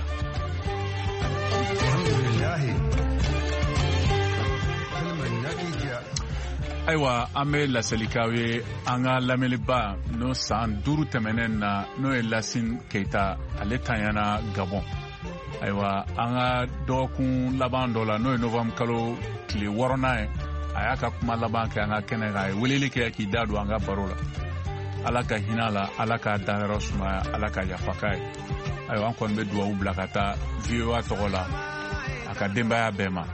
ayiwa an bɛ laselikaw ye an ka lamɛnliba n'o san 5 tɛmɛnen na n'o ye Lasina Keyita ale tanyana Gabon ayiwa an ka dɔgɔkun laban dɔ la n'o ye novembre kalo tile 6nan ye a y'a ka kuma laban kɛ an ka kɛnɛ kan a ye weleli kɛ k'i da don an ka baro la ala ka hinɛ la ala ka dayɔrɔ sumaya ala ka yafa k'a ye ayiwa an kɔni bɛ dugawu bila ka taa VOA tɔgɔ la a ka denbaya bɛɛ ma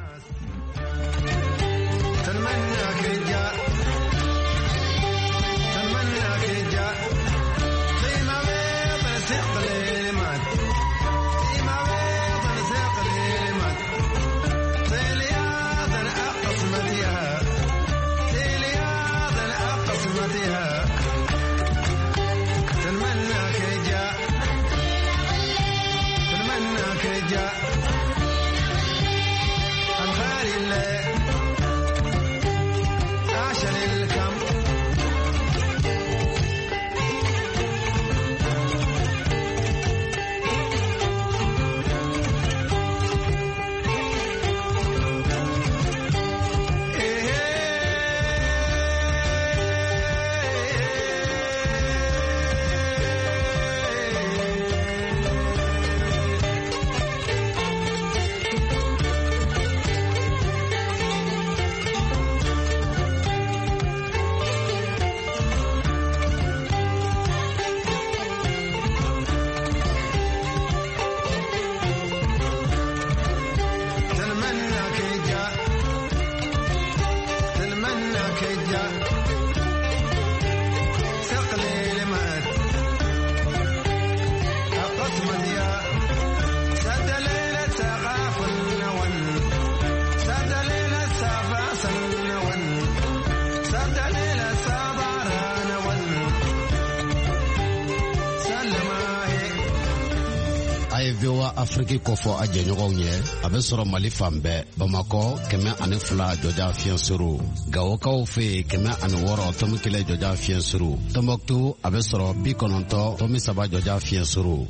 VOA Afrique kofo a jɛɲɔgɔnw ye a bɛ sɔrɔ Mali fan bɛɛ Bamakɔ 102 jɔja fiɲɛ suru Gawokaw fɛ 106 tɔmi 1 jɔja fiɲɛ suru Tombouctou a bɛ sɔrɔ 90 tɔmi 3 jɔja fiɲɛ suru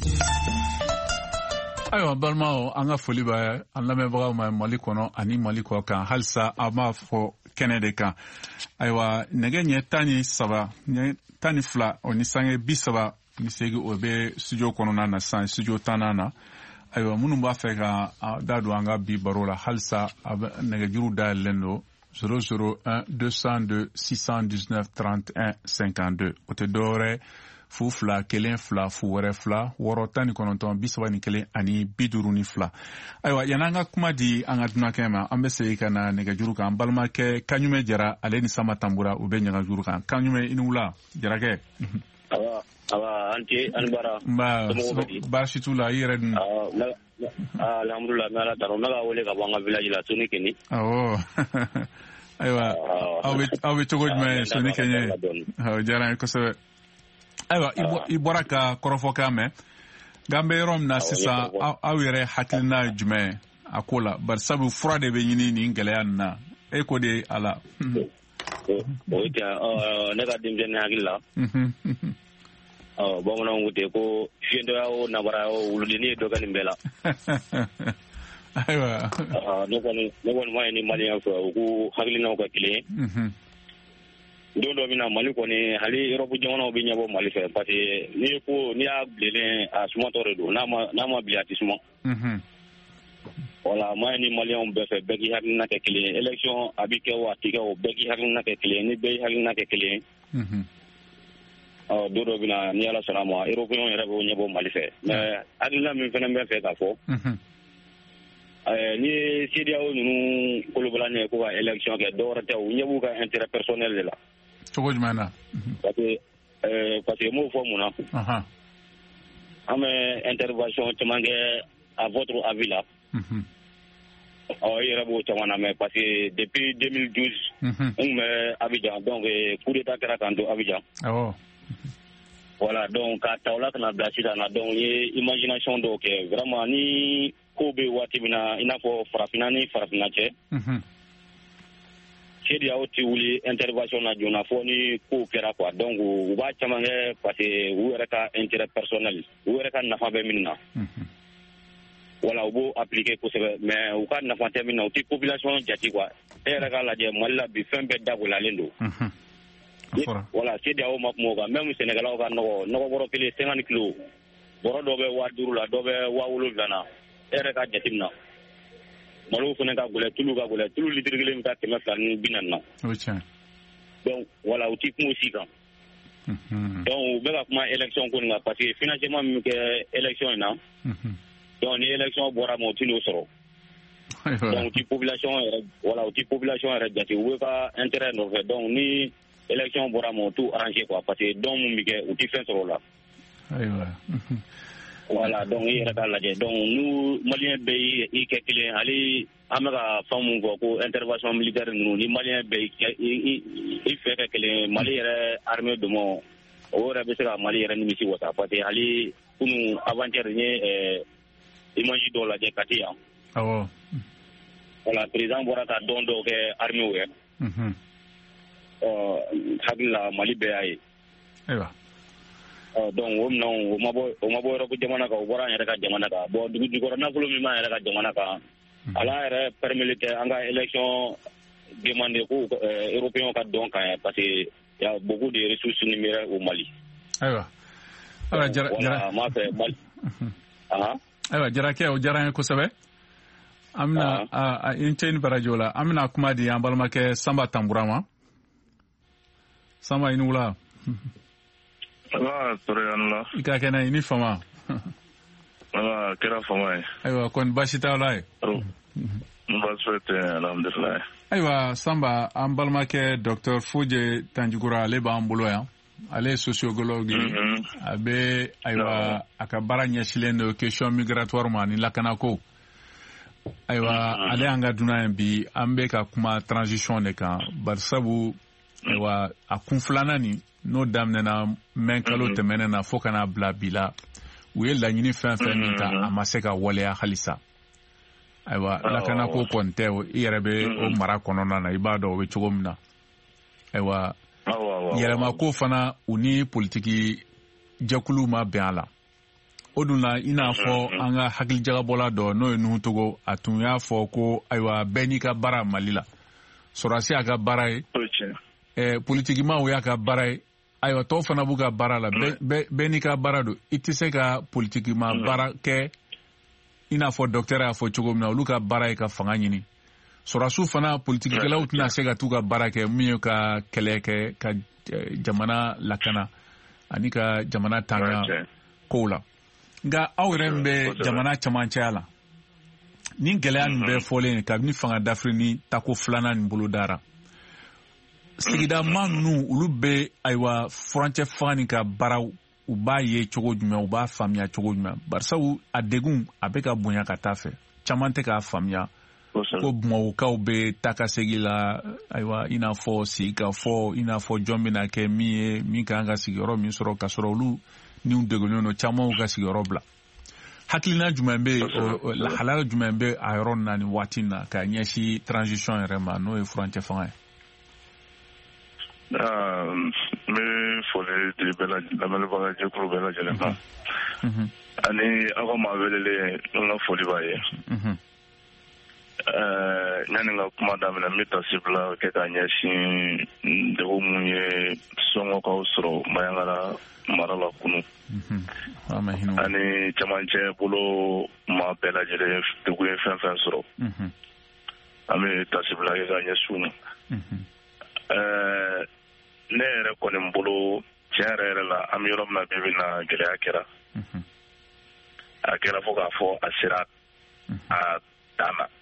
ayiwa balimaw an ka foli bɛ an lamɛnbagaw ma Mali kɔnɔ ani Mali kɔ kan halisa an b'a fɔ kɛnɛ de kan ayiwa nɛgɛ ɲɛ 12 o ni sange 30 ni segi o bɛ studio kɔnɔna na san studio 10 na ayiwa minnu b'a fɛ ka da don an ka bi baro la halisa nɛgɛjuru dayɛlɛlen don 001 202 619 31 52 o tɛ dɔwɛrɛ fu 2 1 2 fu wɛrɛ 2 6 19 31 ani 52. Ayiwa yan'an ka kuma di an ka dunankɛ ma an bɛ segin ka na nɛgɛjuru kan an balimakɛ Kaɲume Jara ale ni Sama Tambura u bɛ ɲɛgɛjuru kan. Kaɲume i ni wula Jarakɛ. Awa anti anbara. Baasi t'u la i yɛrɛ dun. Alhamdulillah n'Ala tara n bɛ ka wele ka bɔ an ka village la Soni Keni. Ayiwa aw bɛ cogo jumɛn Soni Keni? O diyara n ye kosɛbɛ. Ayiwa i bɔra ka kɔrɔfɔkan mɛn nka an bɛ yɔrɔ min na sisan aw yɛrɛ hakilina ye jumɛn a ko la bari sabu fura de bɛ ɲini nin gɛlɛya nin na e ko de ala. O ye tiɲɛ ne ka denmisɛnnin hakili la. Bamananw ko ten ko fiyɛntɔya o nabara o wuludennin ye dɔ kɛ nin bɛɛ la. Ayiwa. Ne kɔni ma ye ni maliyɛn fɛ u k'u hakilinaw kɛ kelen ye. Don dɔ bɛna Mali kɔni hali Europe jamanaw bɛ ɲɛbɔ Mali fɛ parce que n'i y'a bilenlen a sumatɔ de don n'a ma bilen a tɛ suma. Voilà ma ye ni maliyɛnw bɛɛ fɛ bɛɛ k'i hakilina kɛ kelen ye élection a bɛ kɛ o a tɛ kɛ o bɛɛ k'i hakilina kɛ kelen ye ni bɛɛ y'i hakilina kɛ kelen ye. Don dɔ bɛna ni Ala sɔnna ma Européens yɛrɛ b'o ɲɛbɔ Mali fɛ mais hakilina min fana bɛ fɛ ka fɔ. Ni ye CEDEAO ninnu kolobalani ye ko ka élection kɛ dɔwɛrɛ tɛ u ɲɛ b'u ka intérêt personnel de la. Cogo jumɛn na? Parce que n m'o fɔ mun na. An bɛ intervention caman kɛ à votre avis la. I yɛrɛ b'o caman na mais parce que depuis 2012 n kun bɛ Abidjan donc coup d'état kɛra k'an to Abidjan. Voilà donc k'a ta o la ka na bila sisan na donc n ye imagination dɔw kɛ vraiment ni ko bɛ waati min na i n'a fɔ farafinna ni farafinna cɛ. CEDEAO tɛ wuli intervention na joona fɔ ni ko kɛra quoi donc u b'a caman kɛ parce que u yɛrɛ ka intérêt personnel u yɛrɛ ka nafa bɛ min na. Voilà u b'o appliquer kosɛbɛ mais u ka nafa tɛ min na u tɛ population jate quoi e yɛrɛ k'a lajɛ Mali la bi fɛn bɛɛ dagolalen don. Voilà CEDEAO ma kuma o kan même Sénégalais ka nɔgɔ kelen 50 kilos bɔrɔ dɔ bɛ 5000 la dɔ bɛ 7000 na e yɛrɛ ka jate min na. Malo fana ka gɛlɛ tulu litiri kelen bɛ taa 240 na. Donc voilà u tɛ kuma o si kan. Donc u bɛ ka kuma élection ko nin kan parce que financement min kɛ élection in na. Donc ni élection bɔra ma u tɛ n'o sɔrɔ. Donc u tɛ population yɛrɛ jate u bɛ ka intérêt nɔfɛ donc ni élection bɔra ma u t'u arranger quoi parce que don min bɛ kɛ u tɛ fɛn sɔrɔ o la. Voilà donc i yɛrɛ k'a lajɛ donc n'u maliyɛn bɛɛ i kɛ kelen hali an bɛ ka fɛn mun fɔ ko intervention militaire ninnu ni maliyɛn bɛɛ i fɛ kɛ kelen Mali yɛrɛ armée dɔmɔ o yɛrɛ bɛ se ka Mali yɛrɛ nimisi wasa parce que hali kunun avant-hier n ye image dɔw lajɛ Kati yan. Voilà président bɔra ka don dɔw kɛ armée ye. Hakili la Mali bɛɛ y'a ye. Donc o ma bɔ Europe jamana kan o bɔra an yɛrɛ ka jamana kan bon dugukɔrɔ nafolo min b'an yɛrɛ ka jamana kan ala yɛrɛ permet tɛ an ka élection demander ko européens ka dɔn kan parce que y a beaucoup de ressources numériques au Mali. Ayiwa Jarakɛ o diyara n ye kosɛbɛ an bɛna n cɛ ni barajo la an bɛna kuma di an balimakɛ Samba Tambura ma. Samba i ni wula. Ala la. I ka kɛnɛ i ni fama. Ala kɛra fama ye. Ayiwa kɔni baasi t'aw la ye. Baasi foyi tɛ alhamdulilayi. Ayiwa Samba an balimakɛ Dr Fodje Tanjugura ale b'an bolo yan ale ye sociologue a bɛ ayiwa a ka baara ɲɛsilen don question migratoire ma ni lakanako. Ayiwa ale y'an ka dunan ye bi an bɛ ka kuma transition de kan bari sabu ayiwa a kun filanan nin n'o daminɛna mɛn kalo tɛmɛnen na fo kana bila bi la u ye laɲini fɛn fɛn min ta a ma se ka waleya halisa. Ayiwa lakanako kɔni tɛ i yɛrɛ bɛ o mara kɔnɔna na i b'a dɔn o bɛ cogo min na. Ayiwa yɛlɛmako fana u ni politiki jɛkulu ma bɛn a la. O dun la i n'a fɔ an ka hakilijagabɔla dɔ n'o ye Nuhu Togo a tun y'a fɔ ko ayiwa bɛɛ n'i ka baara Mali la. Sɔrɔdasi y'a ka baara ye. Politikimaaw y'a ka baara ye. Ayiwa tɔw fana b'u ka baara la bɛɛ n'i ka baara don i tɛ se ka politikima baara kɛ i n'a fɔ docteur y'a fɔ cogo min na olu ka baara ye ka fanga ɲini sɔrɔsiw fana politikikɛlaw tɛna se ka t'u ka baara kɛ min ye ka kɛlɛ kɛ ka jamana lakana ani ka jamana tanga kow la nka aw yɛrɛ min bɛ jamana camancɛya la ni gɛlɛya nin bɛɛ fɔlen kabini fanga dafiri ni tako filanan nin bolo dara sigida maa ninnu olu bɛ ayiwa furancɛ fanga nin ka baaraw u b'a ye cogo jumɛn u b'a faamuya cogo jumɛn barisabu a degun a bɛ ka bonya ka taa fɛ caman tɛ k'a faamuya ko Bamakɔkaw bɛ taa ka segin la ayiwa i n'a fɔ sigikafɔ i n'a fɔ jɔn bɛna kɛ min ye min kan ka sigiyɔrɔ min sɔrɔ ka sɔrɔ olu niw degunnen don camanw ka sigiyɔrɔ bila hakilina jumɛn bɛ lahalaya jumɛn bɛ a yɔrɔ na ni waati na ka ɲɛsin transition yɛrɛ ma n'o ye furancɛ fanga ye. n bɛ foli di lamɛnnibaga jɛkulu bɛɛ lajɛlen ma ani aw ka maa welelen n ka foli b'a ye yanni n ka kuma daminɛ n bɛ tasibila kɛ ka ɲɛsin degun mun ye sɔngɔkaw sɔrɔ Mayangara mara la kunu ani camancɛ bolo maa bɛɛ lajɛlen degun ye fɛn fɛn sɔrɔ an bɛ tasibila kɛ ka ɲɛsin u ma. Ne yɛrɛ kɔni bolo tiɲɛ yɛrɛ la an bɛ yɔrɔ min na bi bi in na gɛlɛya kɛra a kɛra fo k'a fɔ a sera a dan na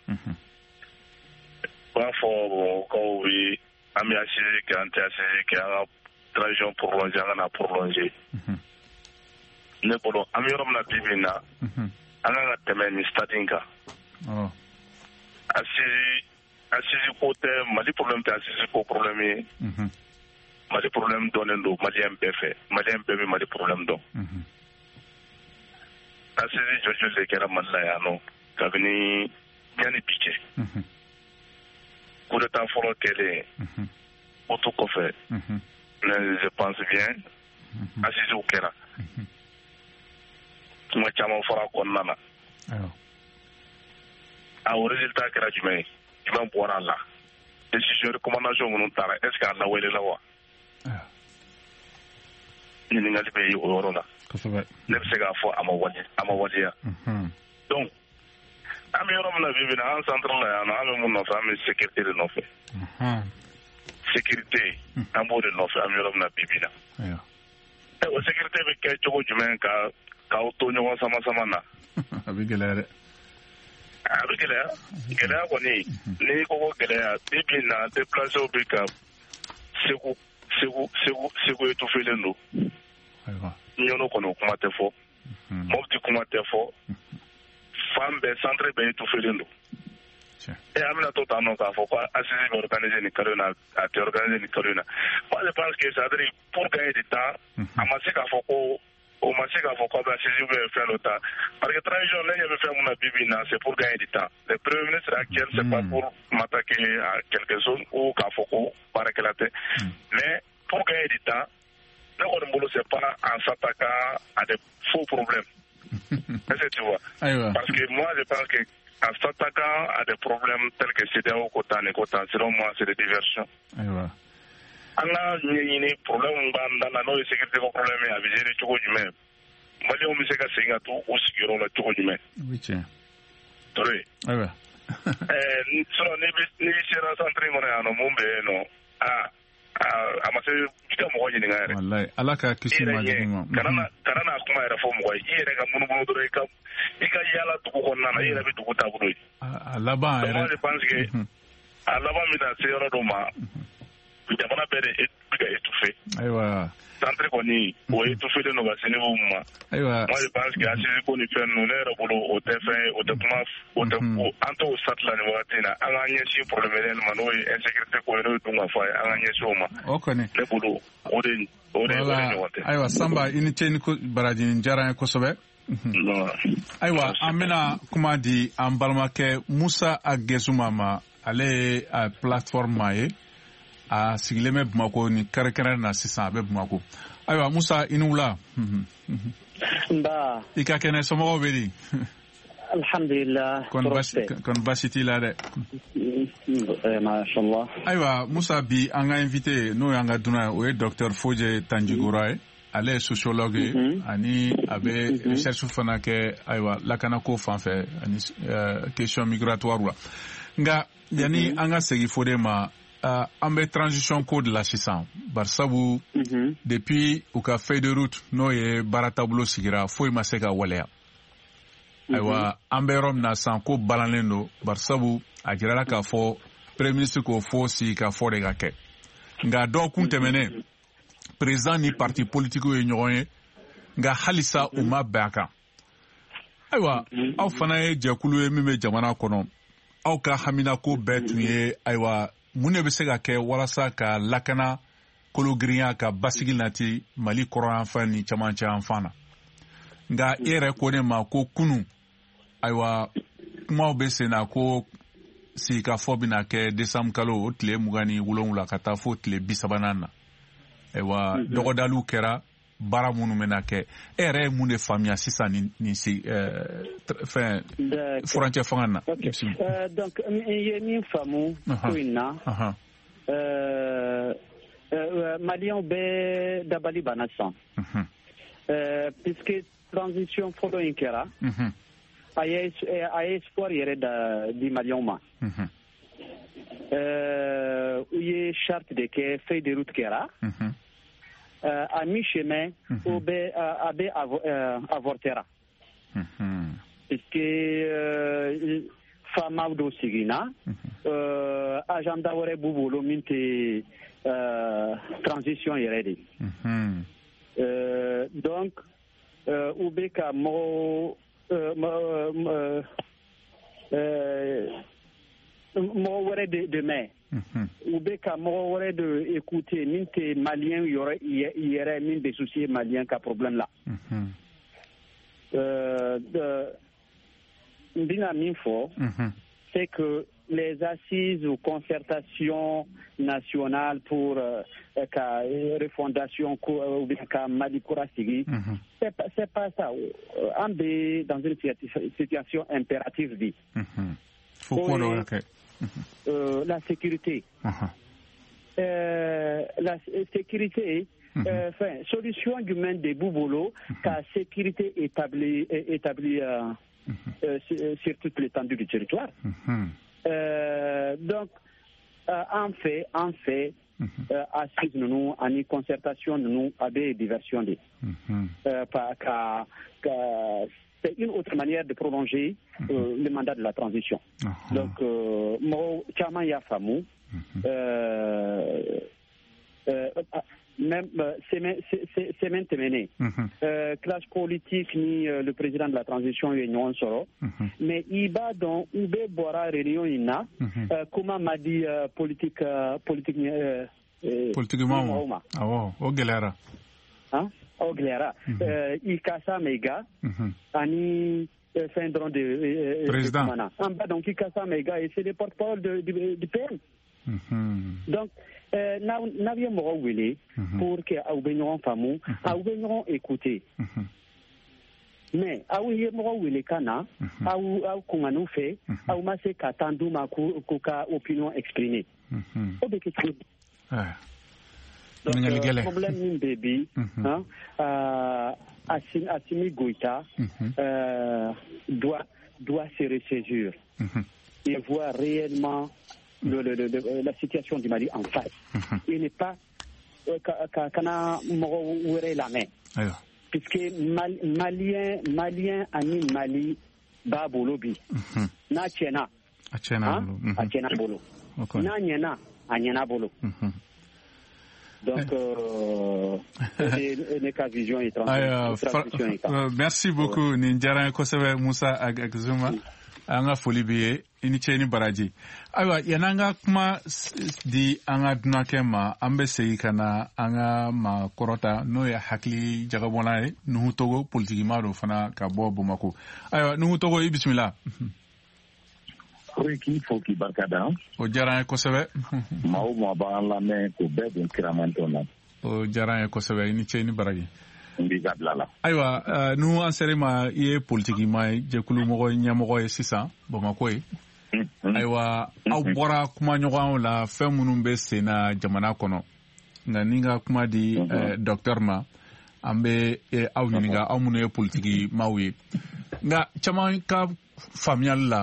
b'a fɔ Bamakɔkaw bi an bɛ assise kɛ an tɛ assise kɛ an ka transition prolonger an kana prolonger ne bolo an bɛ yɔrɔ min na bi bi in na an kan ka tɛmɛ nin stade in kan assise ko tɛ Mali problème tɛ assise ko problème ye Mali problème dɔnnen don maliyɛn bɛɛ fɛ maliyɛn bɛɛ bɛ Mali problème dɔn assise jɔjɔ de kɛra Mali la yan nɔ kabini yanni bi cɛ coup d'état fɔlɔ kɛlen o to kɔfɛ je pense bien assisew kɛra kuma caman fɔra a kɔnɔna na a o résultat kɛra jumɛn ye jumɛn bɔra a la décision recommandation minnu taara est ce que a lawelela wa ɲininkali bɛ o yɔrɔ la ne bɛ se k'a fɔ a ma waleya donc an bɛ yɔrɔ min na bi bi in na an centre la yan nɔ an bɛ mun nɔfɛ an bɛ sécurité de nɔfɛ sécurité an b'o de nɔfɛ an bɛ yɔrɔ min na bi bi in na o sécurité bɛ kɛ cogo jumɛn k'aw to ɲɔgɔn sama na a bɛ gɛlɛya dɛ a bɛ gɛlɛya kɔni n'i ko ko gɛlɛya bi bi in na déplacés bɛ ka Segu étouffelen don Ɲɔnɔ kɔnɔ kuma tɛ fɔ Mopti kuma tɛ fɔ fan bɛɛ centre bɛɛ étouffelen don an bɛna to tan nɔ k'a fɔ ko assise bɛ organiser nin kalo in na a tɛ organiser nin kalo in na moi je pense que c'est-à-dire pour gagner du temps a ma se k'a fɔ ko o ma se k'a fɔ ko a bɛ assise bɛ fɛn dɔ ta parce que transition ne ɲɛ bɛ fɛn mun na bi bi in na c'est pour gagner du temps le premier ministre actuel c'est pas pour m'attaquer à quelque chose ou k'a fɔ ko baarakɛla tɛ mais pour gagner du temps ne kɔni bolo c'est pas en s'attaquant à des faux problèmes est-ce que tu vois parce que moi je pense que en s'attaquant à des problèmes tels que CEDEAO ko tan ni ko tan selon moi c'est des diversions an ka ɲɛɲini problème b'an da la n'o ye sécurité ko problème ye a bɛ gérer cogo jumɛn maliyɛnw bɛ se ka segin ka to u sigiyɔrɔ la cogo jumɛn Ture sinon n'i sera centre in kɔnɔ yan nɔ mun bɛ yen nɔ a ma se i ka mɔgɔ ɲininka yɛrɛ wallahi ala ka kisi ma jugu ma kana n'a kuma yɛrɛ fɔ mɔgɔ ye i yɛrɛ ka munumunu dɔrɔn i ka yaala dugu kɔnɔna na i yɛrɛ bɛ dugu taabolo ye a laban yɛrɛ moi je pense que a laban bɛna se yɔrɔ dɔ ma jamana bɛɛ de bɛ ka étouffer ayiwa centre kɔni o étouffelen don ka se niveau min ma moi je pense que assise ko ni fɛn ninnu ne yɛrɛ bolo o tɛ fɛn ye o tɛ kuma an t'o sati la nin wagati in na an k'an ɲɛsin problème réel ma n'o ye insécurité ko ye n'o ye dunkafa ye an k'an ɲɛsin o ma o kɔni ne bolo o de ɲɔgɔn tɛ ayiwa Sanba i ni ce ni baraji nin diyara n ye kosɛbɛ ayiwa an bɛna kuma di an balimakɛ Musa Agesuma ma ale ye plateforme ma ye a sigilen bɛ Bamako ni kɛrɛkɛrɛ na sisan a bɛ Bamako ayiwa Musa i ni wula nba i ka kɛnɛ somɔgɔw bɛ di alhamdulillah kɔni basi t'i la dɛ mashallah ayiwa Musa bi an ka invité n'o y'an ka dunan ye o ye docteur Fodje Tanjigora ye ale ye sociologue ye ani a bɛ recherche fana kɛ ayiwa lakanako fan fɛ ani question migratoire la nga yani an ka segi fo de ma an bɛ transition ko de la sisan barisabu depuis u ka feuille de route n'o ye baara taabolo sigira foyi ma se ka waleya ayiwa an bɛ yɔrɔ min na sisan ko balanlen don barisabu a jirala k'a fɔ premier ministre k'o fɔ sigi ka fɔ de ka kɛ nka dɔw kun tɛmɛnen président ni parti politique ye ɲɔgɔn ye nka halisa u ma bɛn a kan ayiwa aw fana ye jɛkulu ye min bɛ jamana kɔnɔ aw ka haminako bɛɛ tun ye ayiwa mun de bɛ se ka kɛ walasa ka lakana kologirinya ka basigi nati Mali kɔrɔyanfan ni camancɛ yanfan na nka e yɛrɛ ko ne ma ko kunu ayiwa kumaw bɛ sen na ko sigikafɔ bɛna kɛ décembre kalo o tile 27 ka taa fo tile 30 na ayiwa dɔgɔdaliw kɛra baara minnu bɛna kɛ e yɛrɛ ye mun de faamuya sisan ni fɛn furancɛ fanga na. Donc n ye min faamu ko in na maliyɛnw bɛɛ dabali banna sisan puisque transition fɔlɔ in kɛra a ye espoir yɛrɛ di maliyɛnw ma u ye charte de kɛ feuille de route kɛra à mi-chemin a bɛ avortera puisque faamaw dɔ sigina agenda wɛrɛ b'u bolo min tɛ transition yɛrɛ de donc u bɛ ka mɔgɔ wɛrɛ de mɛn u bɛ ka mɔgɔ wɛrɛ de écouter min tɛ maliyɛn yɛrɛ min bɛ soucier maliyɛn ka problème la n bɛna min fɔ c'est que les assises ou concertation nationale pour ka refondation ou bien ka Mali kura sigi c'est pas ça an bɛ dans une situation impérative bi la sécurité la sécurité solution humaine de Boubolo ka sécurité établie sur toute l'étendue du territoire. Donc en fait assise nous en concertation nous avec diversion de c'est une autre manière de prolonger le mandat de la transition. Donc mo chama ya famu même c'est maintenu classe politique ni le président de la transition union soro mais il va dans ube bora réunion ina comment m'a dit politiquement au galera au galera il kasa mega ani fin de président en bas donc il kasa mega et c'est le porte-parole du PM donc n'avions pas voulu pour que au bénéon famu au bénéon écouter mais au yémo voulu kana au kumanu fait au masse katandu ma kuka opinion exprimée au de quelque donc le problème min baby Assimi Goïta doit se ressaisir et voir réellement la situation du Mali en face. Il n'est pas kana mourir la main. Puisque malien ani Mali babolobi. Na tiena. A tiena bolo. Na nyena anyena bolo. Donc, vision et transition. Merci beaucoup, Ninjara Kosewe Musa Agzuma. Anga foli biye ini cheni baraji. Aywa yananga kuma di anga dunakema ambe segi kana anga ma korota no ya hakli jagabona e nuhu togo politiki maro fana ka bo Bamako. Aywa nuhu togo bismillah. Ki foki barkada. O jaran Kosewe. Maou mo ba la me ko be don kiramantona. O jaran Kosewe ini cheni baraji. Ayiwa nu an sere ma I ye politiki ma ye jɛkulu mɔgɔ ɲɛmɔgɔ ye sisan Bamako ye ayiwa aw bɔra kuma ɲɔgɔnw la fɛn minnu bɛ sen na jamana kɔnɔ nka ni ka kuma di docteur ma an bɛ aw ɲininka aw minnu ye politiki maaw ye nka caman ka faamuyali la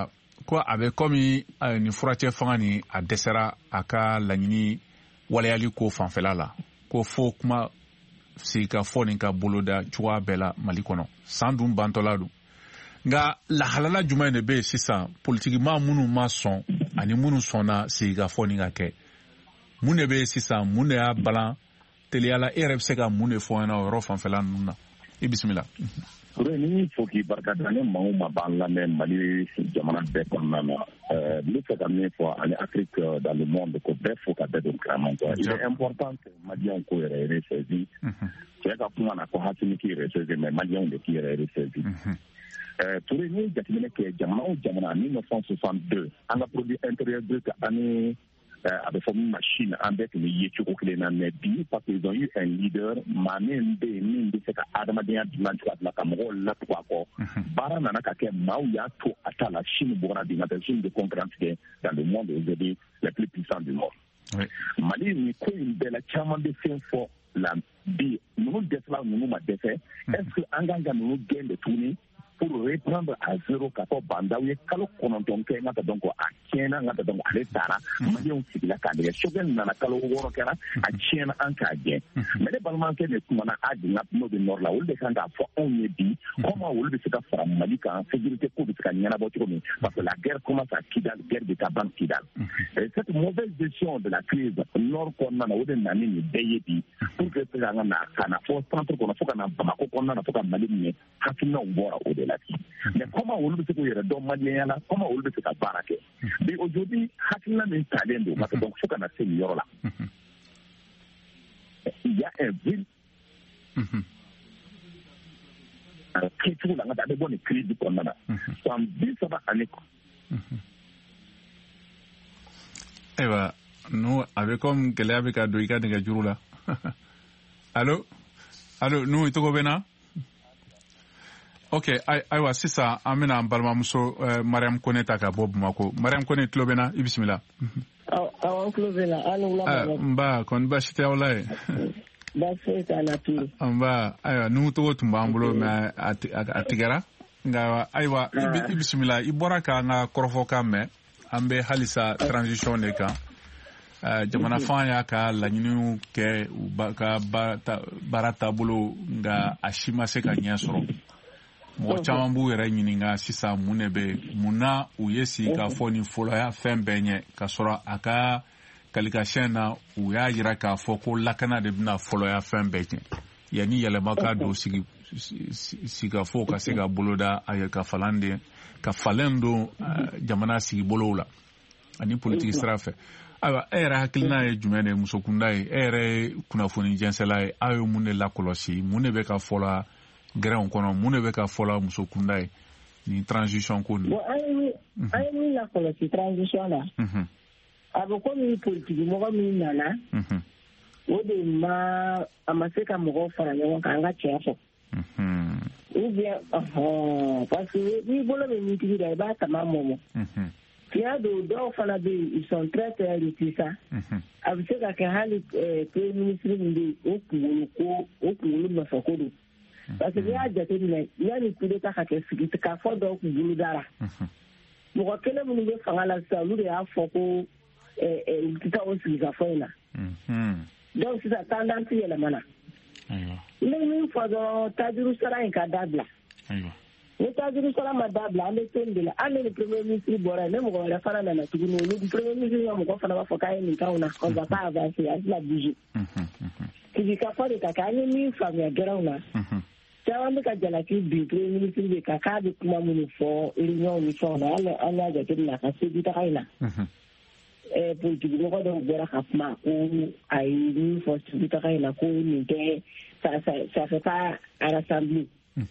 ko a bɛ komi ni furacɛ fanga ni a dɛsɛra a ka laɲini waleyali ko fanfɛla la ko fo kuma sigi ka fɔ nin ka boloda cogoya bɛɛ la Mali kɔnɔ san dun bantɔla don nka lahalala jumɛn de bɛ yen sisan politikima minnu ma sɔn ani minnu sɔnna sigi ka fɔ nin ka kɛ mun de bɛ yen sisan mun de y'a balan teliyala e yɛrɛ bɛ se ka mun de fɔ ɲɛna o yɔrɔ fanfɛla ninnu na i bisimila. Ni fo k'i barikada ne maa o maa b'an lamɛn Mali jamana bɛɛ kɔnɔna na n bɛ fɛ ka min fɔ ani Afrique dans le monde ko bɛɛ fo ka bɛɛ don kirama quoi. Il est important que Maliens ko yɛrɛ ressaisi cɛ ka kuma na ko Hakimi k'i ressaisi mais Maliens de k'i yɛrɛ ressaisi. Toure ni jateminɛ kɛ jamana o jamana en 1962 an ka produit intérieur brut ani a bɛ fɔ min ma Chine an bɛɛ tun bɛ ye cogo kelen na mais bi parce qu'ils ont eu un leader maa min bɛ yen min bɛ se ka adamadenya dilan cogoya dilan ka mɔgɔw latugu a kɔ baara nana ka kɛ maaw y'a to a ta la Chine bɔra bi nka Chine de concurrence kɛ dans le monde aujourd'hui les plus puissants du monde Mali ni ko in bɛɛ la caman bɛ fɛn fɔ la bi ninnu dɛsɛla ninnu ma dɛsɛ est-ce que an kan ka ninnu gɛn de tuguni pour reprendre à zéro ka fɔ bandaw ye kalo 9 kɛ n ka dɔn ko a tiɲɛna n ka dɔn ko ale taara Maliens sigila k'a lajɛ Choguel nana kalo 6 kɛra a tiɲɛna an k'a gɛn mais ne balimakɛ de kumana a jigin n'o bɛ nord la olu de kan k'a fɔ anw ye bi comment olu bɛ se ka fara Mali kan sécurité ko bɛ se ka ɲɛnabɔ cogo min parce que la guerre commence à Kidal guerre de ta ban Kidal cette mauvaise gestion de la crise nord kɔnɔna na o de nana ni bɛɛ ye bi pour que se ka na fɔ centre kɔnɔ fo ka na Bamako kɔnɔna na fo ka Mali minɛ hakilinaw bɔra o de la mais comment olu bɛ se k'u yɛrɛ dɔn Maliens la comment olu bɛ se ka baara kɛ mais aujourd'hui hakilina min talen don parce que donc fo ka na se nin yɔrɔ la il y a un vide kɛcogo la n ka taa a bɛ bɔ nin crise kɔnɔna na san 30 ani ayiwa nu a bɛ comme gɛlɛya bɛ ka don i ka nɛgɛjuru la allo nu i tɔgɔ bɛ na ok ayiwa sisan an bɛna an balimamuso Mariam Kone ta ka bɔ Bamako Mariam Kone tulo bɛ na i bisimila. Awɔ n tulo bɛ na a ni wula. Nba kɔni baasi tɛ aw la ye. Baasi tɛ na tulo. Nba ayiwa nuhu togo tun b'an bolo mais a tigɛra nka ayiwa i bisimila i bɔra k'an ka kɔrɔfɔkan mɛn an bɛ halisa transition de kan jamana fan y'a ka laɲiniw kɛ u ka baara taabolo nka a si ma se ka ɲɛ sɔrɔ. Mɔgɔ caman b'u yɛrɛ ɲininka sisan mun de bɛ mun na u ye sigi k'a fɔ ni fɔlɔya fɛn bɛɛ ɲɛ ka sɔrɔ a ka kalikasiyɛn na u y'a jira k'a fɔ ko lakana de bɛna fɔlɔya fɛn bɛɛ ɲɛ yanni yɛlɛma ka don sigikafɔw ka se ka boloda ka falen don jamana sigibolow la ani politiki sira fɛ. Ayiwa e yɛrɛ hakilina ye jumɛn de ye musokunda ye e yɛrɛ ye kunnafoni jɛnsɛla ye aw ye mun de lakɔlɔsi mun de bɛ ka fɔla gɛrɛnw kɔnɔ mun de bɛ ka fɔla musokunda ye ni transition ko nin. an ye min lakɔlɔsi transition na a bɛ komi politiki mɔgɔ min nana o de a ma se ka mɔgɔw fara ɲɔgɔn kan an ka tiɲɛ fɔ ou bien parce que n'i bolo bɛ mitigi la i b'a tama mɔmɔ tiɲɛ don dɔw fana bɛ yen ils sont très très réticents a bɛ se ka kɛ hali premier ministre min bɛ yen o kunkolo nɔfɛ ko don parce que n'i y'a jateminɛ yanni coup d'état ka kɛ sigi k'a fɔ dɔw kunkolo dara mɔgɔ kelen minnu bɛ fanga la sisan olu de y'a fɔ ko u tɛ taa o sigi ka fɔ in na donc sisan tendance yɛlɛmana n bɛ min fɔ dɔrɔn tajuru sara in ka dabila ni tajuru sara ma dabila an bɛ to nin de la hali ni premier ministre bɔra yen ne mɔgɔ wɛrɛ fana nana tuguni olu premier ministre ka mɔgɔ fana b'a fɔ k'a ye nin k'anw na on va pas avancer a tɛna bouger sigi ka fɔ de ka kɛ an ye min faamuya gɛrɛnw na caman bɛ ka jalaki bi premier ministre de kan k'a bɛ kuma minnu fɔ réunion ni fɛnw na hali an y'a jateminɛ a ka segi taga in na politiki mɔgɔ dɔw bɔra ka kuma ko a ye min fɔ segi taga in na ko nin tɛ ça fait pas rassembler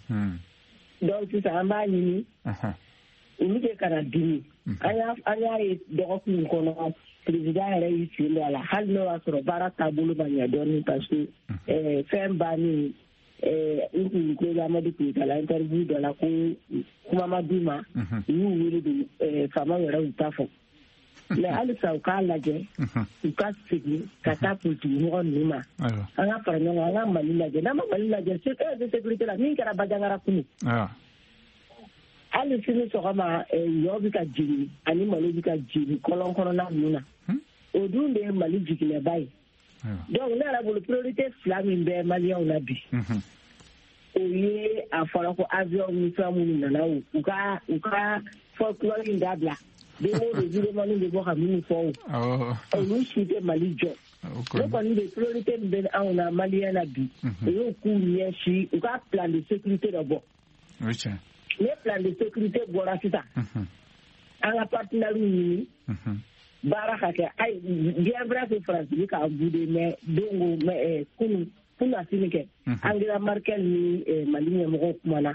donc sisan an b'a ɲini olu de kana dimi an y'a ye dɔgɔkun kɔnɔ président yɛrɛ y'i sen don a la hali n'o y'a sɔrɔ baara taabolo ma ɲɛ dɔɔnin parce que fɛn bannen n kun ko Amadu Koyita la interview dɔ la ko kuma ma d'u ma u y'u wele de faamaw yɛrɛ y'u ta fɔ mais halisa u k'a lajɛ u ka segin ka taa politiki mɔgɔ ninnu ma an ka fara ɲɔgɔn kan an ka Mali lajɛ n'an ma Mali lajɛ secteur de sécurité la min kɛra Bajangara kunu ali sini sɔgɔma ɲɔ bɛ ka jigin ani malo bɛ ka jigin kɔlɔn kɔnɔna ninnu na o dun de ye Mali jiginɛba ye donc ne yɛrɛ bolo priorité 2 min bɛ maliyɛnw na bi o ye a fɔra ko avion ni fɛn minnu nana u ka folklore in dabila den o de vidéo de bɔ ka minnu fɔ olu si tɛ Mali jɔ ne kɔni de priorité min bɛ anw na maliyɛn na bi o y'o k'u ɲɛsin u ka plan de sécurité dɔ bɔ ne plan de sécurité bɔra sisan an ka partenaires ɲini baara ka kɛ bien vrai que France bɛ k'a bude mais dongo kunun na sini kɛ Angela Merkel ni Mali ɲɛmɔgɔw kumana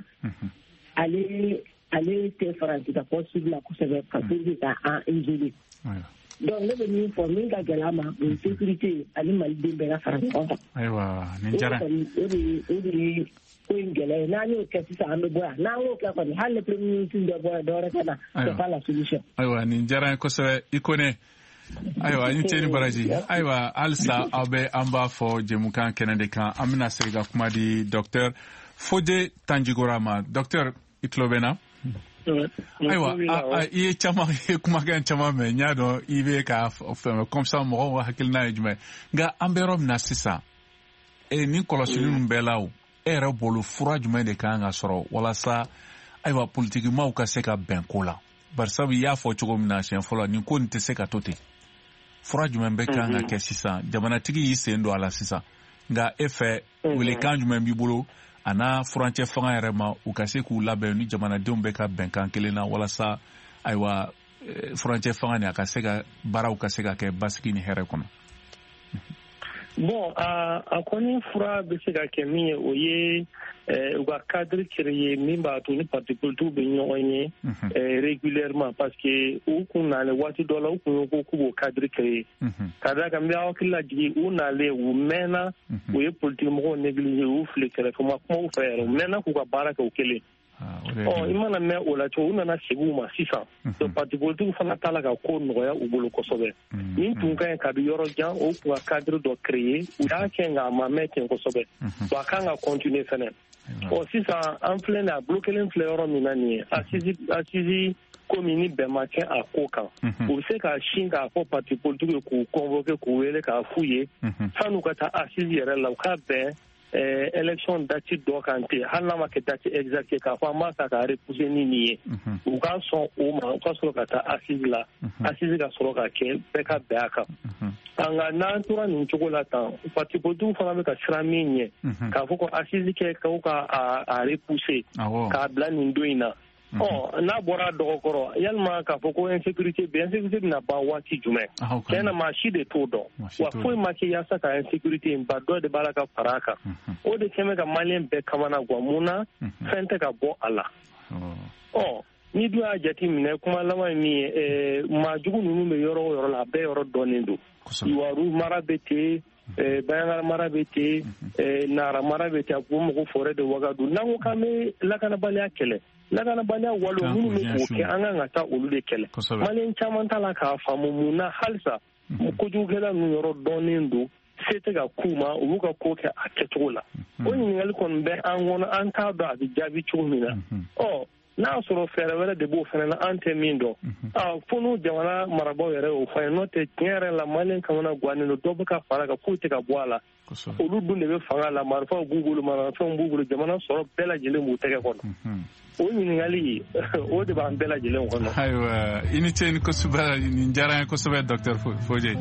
ale tɛ France ka poste la kosɛbɛ ka se ka an isolé donc ne bɛ min fɔ min ka gɛlɛn ma o sécurité ani Maliden bɛɛ ka fara ɲɔgɔn kan ayiwa nin diyara o de ye ko in gɛlɛya n'an y'o kɛ sisan an bɛ bɔ yan n'an y'o kɛ kɔni hali ni premier ministre bɛ bɔ yan dɔwɛrɛ tɛ na c'est pas la solution ayiwa nin diyara n ye kosɛbɛ i Kone ayiwa ni cɛ ni baraji ayiwa halisa aw bɛ an b'a fɔ jɛmukan kɛnɛ de kan an bɛna segin ka kuma di docteur Fode Tanjigora ma docteur i tulo bɛ na ayiwa I ye kumakan caman mɛn n y'a dɔn I bɛ ka fɛn comme ça mɔgɔw hakilina ye jumɛn nka an bɛ yɔrɔ min na sisan nin kɔlɔsili ninnu bɛɛ la o e yɛrɛ bolo fura jumɛn de kan ka sɔrɔ walasa ayiwa politikimaw ka se ka bɛn ko la barisabu I y'a fɔ cogo min na siɲɛ fɔlɔ nin ko nin tɛ se ka to ten fura jumɛn bɛ kan ka kɛ sisan jamanatigi y'i sen don a la sisan nka e fɛ welekan jumɛn b'i bolo a n'a furancɛ fanga yɛrɛ ma u ka se k'u labɛn ni jamanadenw bɛ ka bɛnkan kelen na walasa ayiwa furancɛ fanga ni a ka se ka baaraw ka se ka kɛ basigi ni hɛrɛ kɔnɔ. Bon, a kɔni fura bɛ se ka kɛ min ye o ye u ka cadre créer min b'a to ni parti politique bɛ ɲɔgɔn ye régulièrement parce que u kun nalen waati dɔ la u kun ko k'u b'o cadre créer ka da kan n bɛ hakili lajigi u nalen u mɛnna u ye politique mɔgɔw négliger u fili kɛrɛfɛ ma kuma u fɛ yɛrɛ u mɛnna k'u ka baara kɛ u kelen I mana mɛn o la cogo u nana segin u ma sisan donc parti politique fana t'a la ka ko nɔgɔya u bolo kosɛbɛ min tun ka ɲi ka di yɔrɔ jan o kun ka cadre dɔ créer u y'a kɛ nka a ma mɛn ten kosɛbɛ wa a kan ka continuer fɛnɛ sisan an filɛ nin a bolo kelen filɛ yɔrɔ min na nin ye assise komi ni bɛn ma kɛ a ko kan u bɛ se ka sin k'a fɔ parti politique k'u convoquer k'u wele k'a f'u ye san'u ka taa assise yɛrɛ la u ka bɛn élection date dɔ kan ten hali n'a ma kɛ date exacte k'a fɔ an b'a ta ka repousser ni nin ye u ka sɔn o ma u ka sɔrɔ ka taa assise la assise ka sɔrɔ ka kɛ bɛɛ ka bɛn a kan nka n'an tora nin cogo la tan parti politique fana bɛ ka siran min ɲɛ k'a fɔ ko assise kɛ k'u ka a repousser k'a bila nin don in na n'a bɔra dɔgɔkɔrɔ yalima k'a fɔ ko insécurité bɛna ban waati jumɛn tiɲɛna maa si de t'o dɔn wa foyi ma kɛ yaasa ka insécurité in ban dɔ de b'a la ka fara a kan o de kɛmɛ ka maliyɛn bɛɛ kamana guwa mun na fɛn tɛ ka bɔ a la ni dun y'a jate minɛ kuma laban min ye maajugu ninnu bɛ yɔrɔ o yɔrɔ la a bɛɛ yɔrɔ dɔnnen don Iwaru mara bɛ ten Bayangara mara bɛ ten Nara mara bɛ ten a ko mɔgɔ forêt de Wagadu n'an ko k'an bɛ lakanabaliya kɛlɛ lakanabaliya walo minnu bɛ k'o kɛ an kan ka taa olu de kɛlɛ maliyɛn caman t'a la k'a faamu mun na halisa kojugukɛla ninnu yɔrɔ dɔnnen don se tɛ ka k'u ma u b'u ka ko kɛ a kɛcogo la o ɲininkali kɔni bɛ an kɔnɔ an t'a dɔn a bɛ jaabi cogo min na n'a sɔrɔ fɛɛrɛ wɛrɛ de b'o fana na an tɛ min dɔn fo n'u jamana marabaaw yɛrɛ y'o fɔ an ye n'o tɛ tiɲɛ yɛrɛ la maliyɛn kamana guwanen don dɔ bɛ ka fara kan foyi tɛ ka bɔ a la olu dun de bɛ fanga la marifaw b'u bolo marifɛnw b'u bolo jamana sɔrɔ bɛɛ lajɛlen b'u tɛgɛ kɔnɔ o ɲininkali o de b'an bɛɛ lajɛlen kɔnɔ. Ayiwa i ni ce ni kosɛbɛ nin diyara n ye kosɛbɛ docteur Fode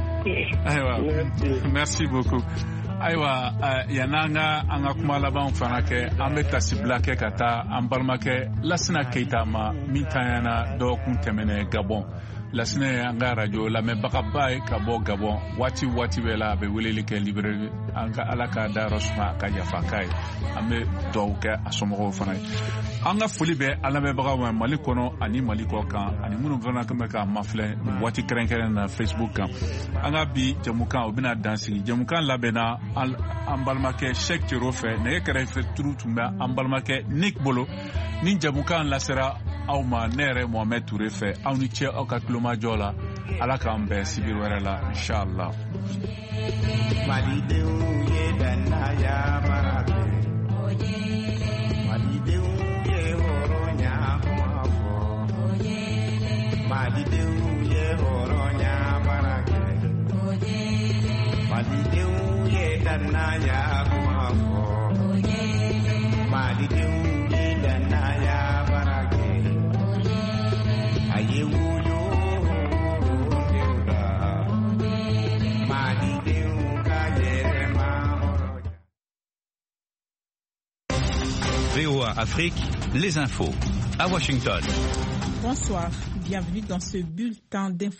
ayiwa merci beaucoup. Ayiwa yan'an ka kuma laban fana kɛ an bɛ tasibila kɛ ka taa an balimakɛ Lasina Keyita ma min tanyana dɔgɔkun tɛmɛnɛ Gabon Lasina ye an ka radio lamɛnbagaba ye ka bɔ Gabon waati bɛɛ la a bɛ weleli kɛ Libreville an ka Ala ka dayɔrɔ suma ka yafa k'a ye an bɛ dugawu kɛ a somɔgɔw fana ye an ka foli bɛ an lamɛnbagaw ma Mali kɔnɔ ani Mali kɔ kan ani minnu fana bɛ ka mafilɛ nin waati kɛrɛnkɛrɛn na Facebook kan an ka bi jamukan o bɛna dansigi jamukan labɛnna an balimakɛ Cheikh Tero fɛ nɛgɛ kɛrɛfɛ turu tun bɛ an balimakɛ Nick bolo ni jamukan lasera aw ma ne yɛrɛ Mohamed Touré fɛ aw ni ce aw ka tulomajɔ la Ala k'an bɛn sibiri wɛrɛ la inshallah Malidenw ye danaya mara kɛ Malidenw ye hɔrɔnya VOA Afrique, les infos. À Washington. Bonsoir, bienvenue dans ce bulletin d'information.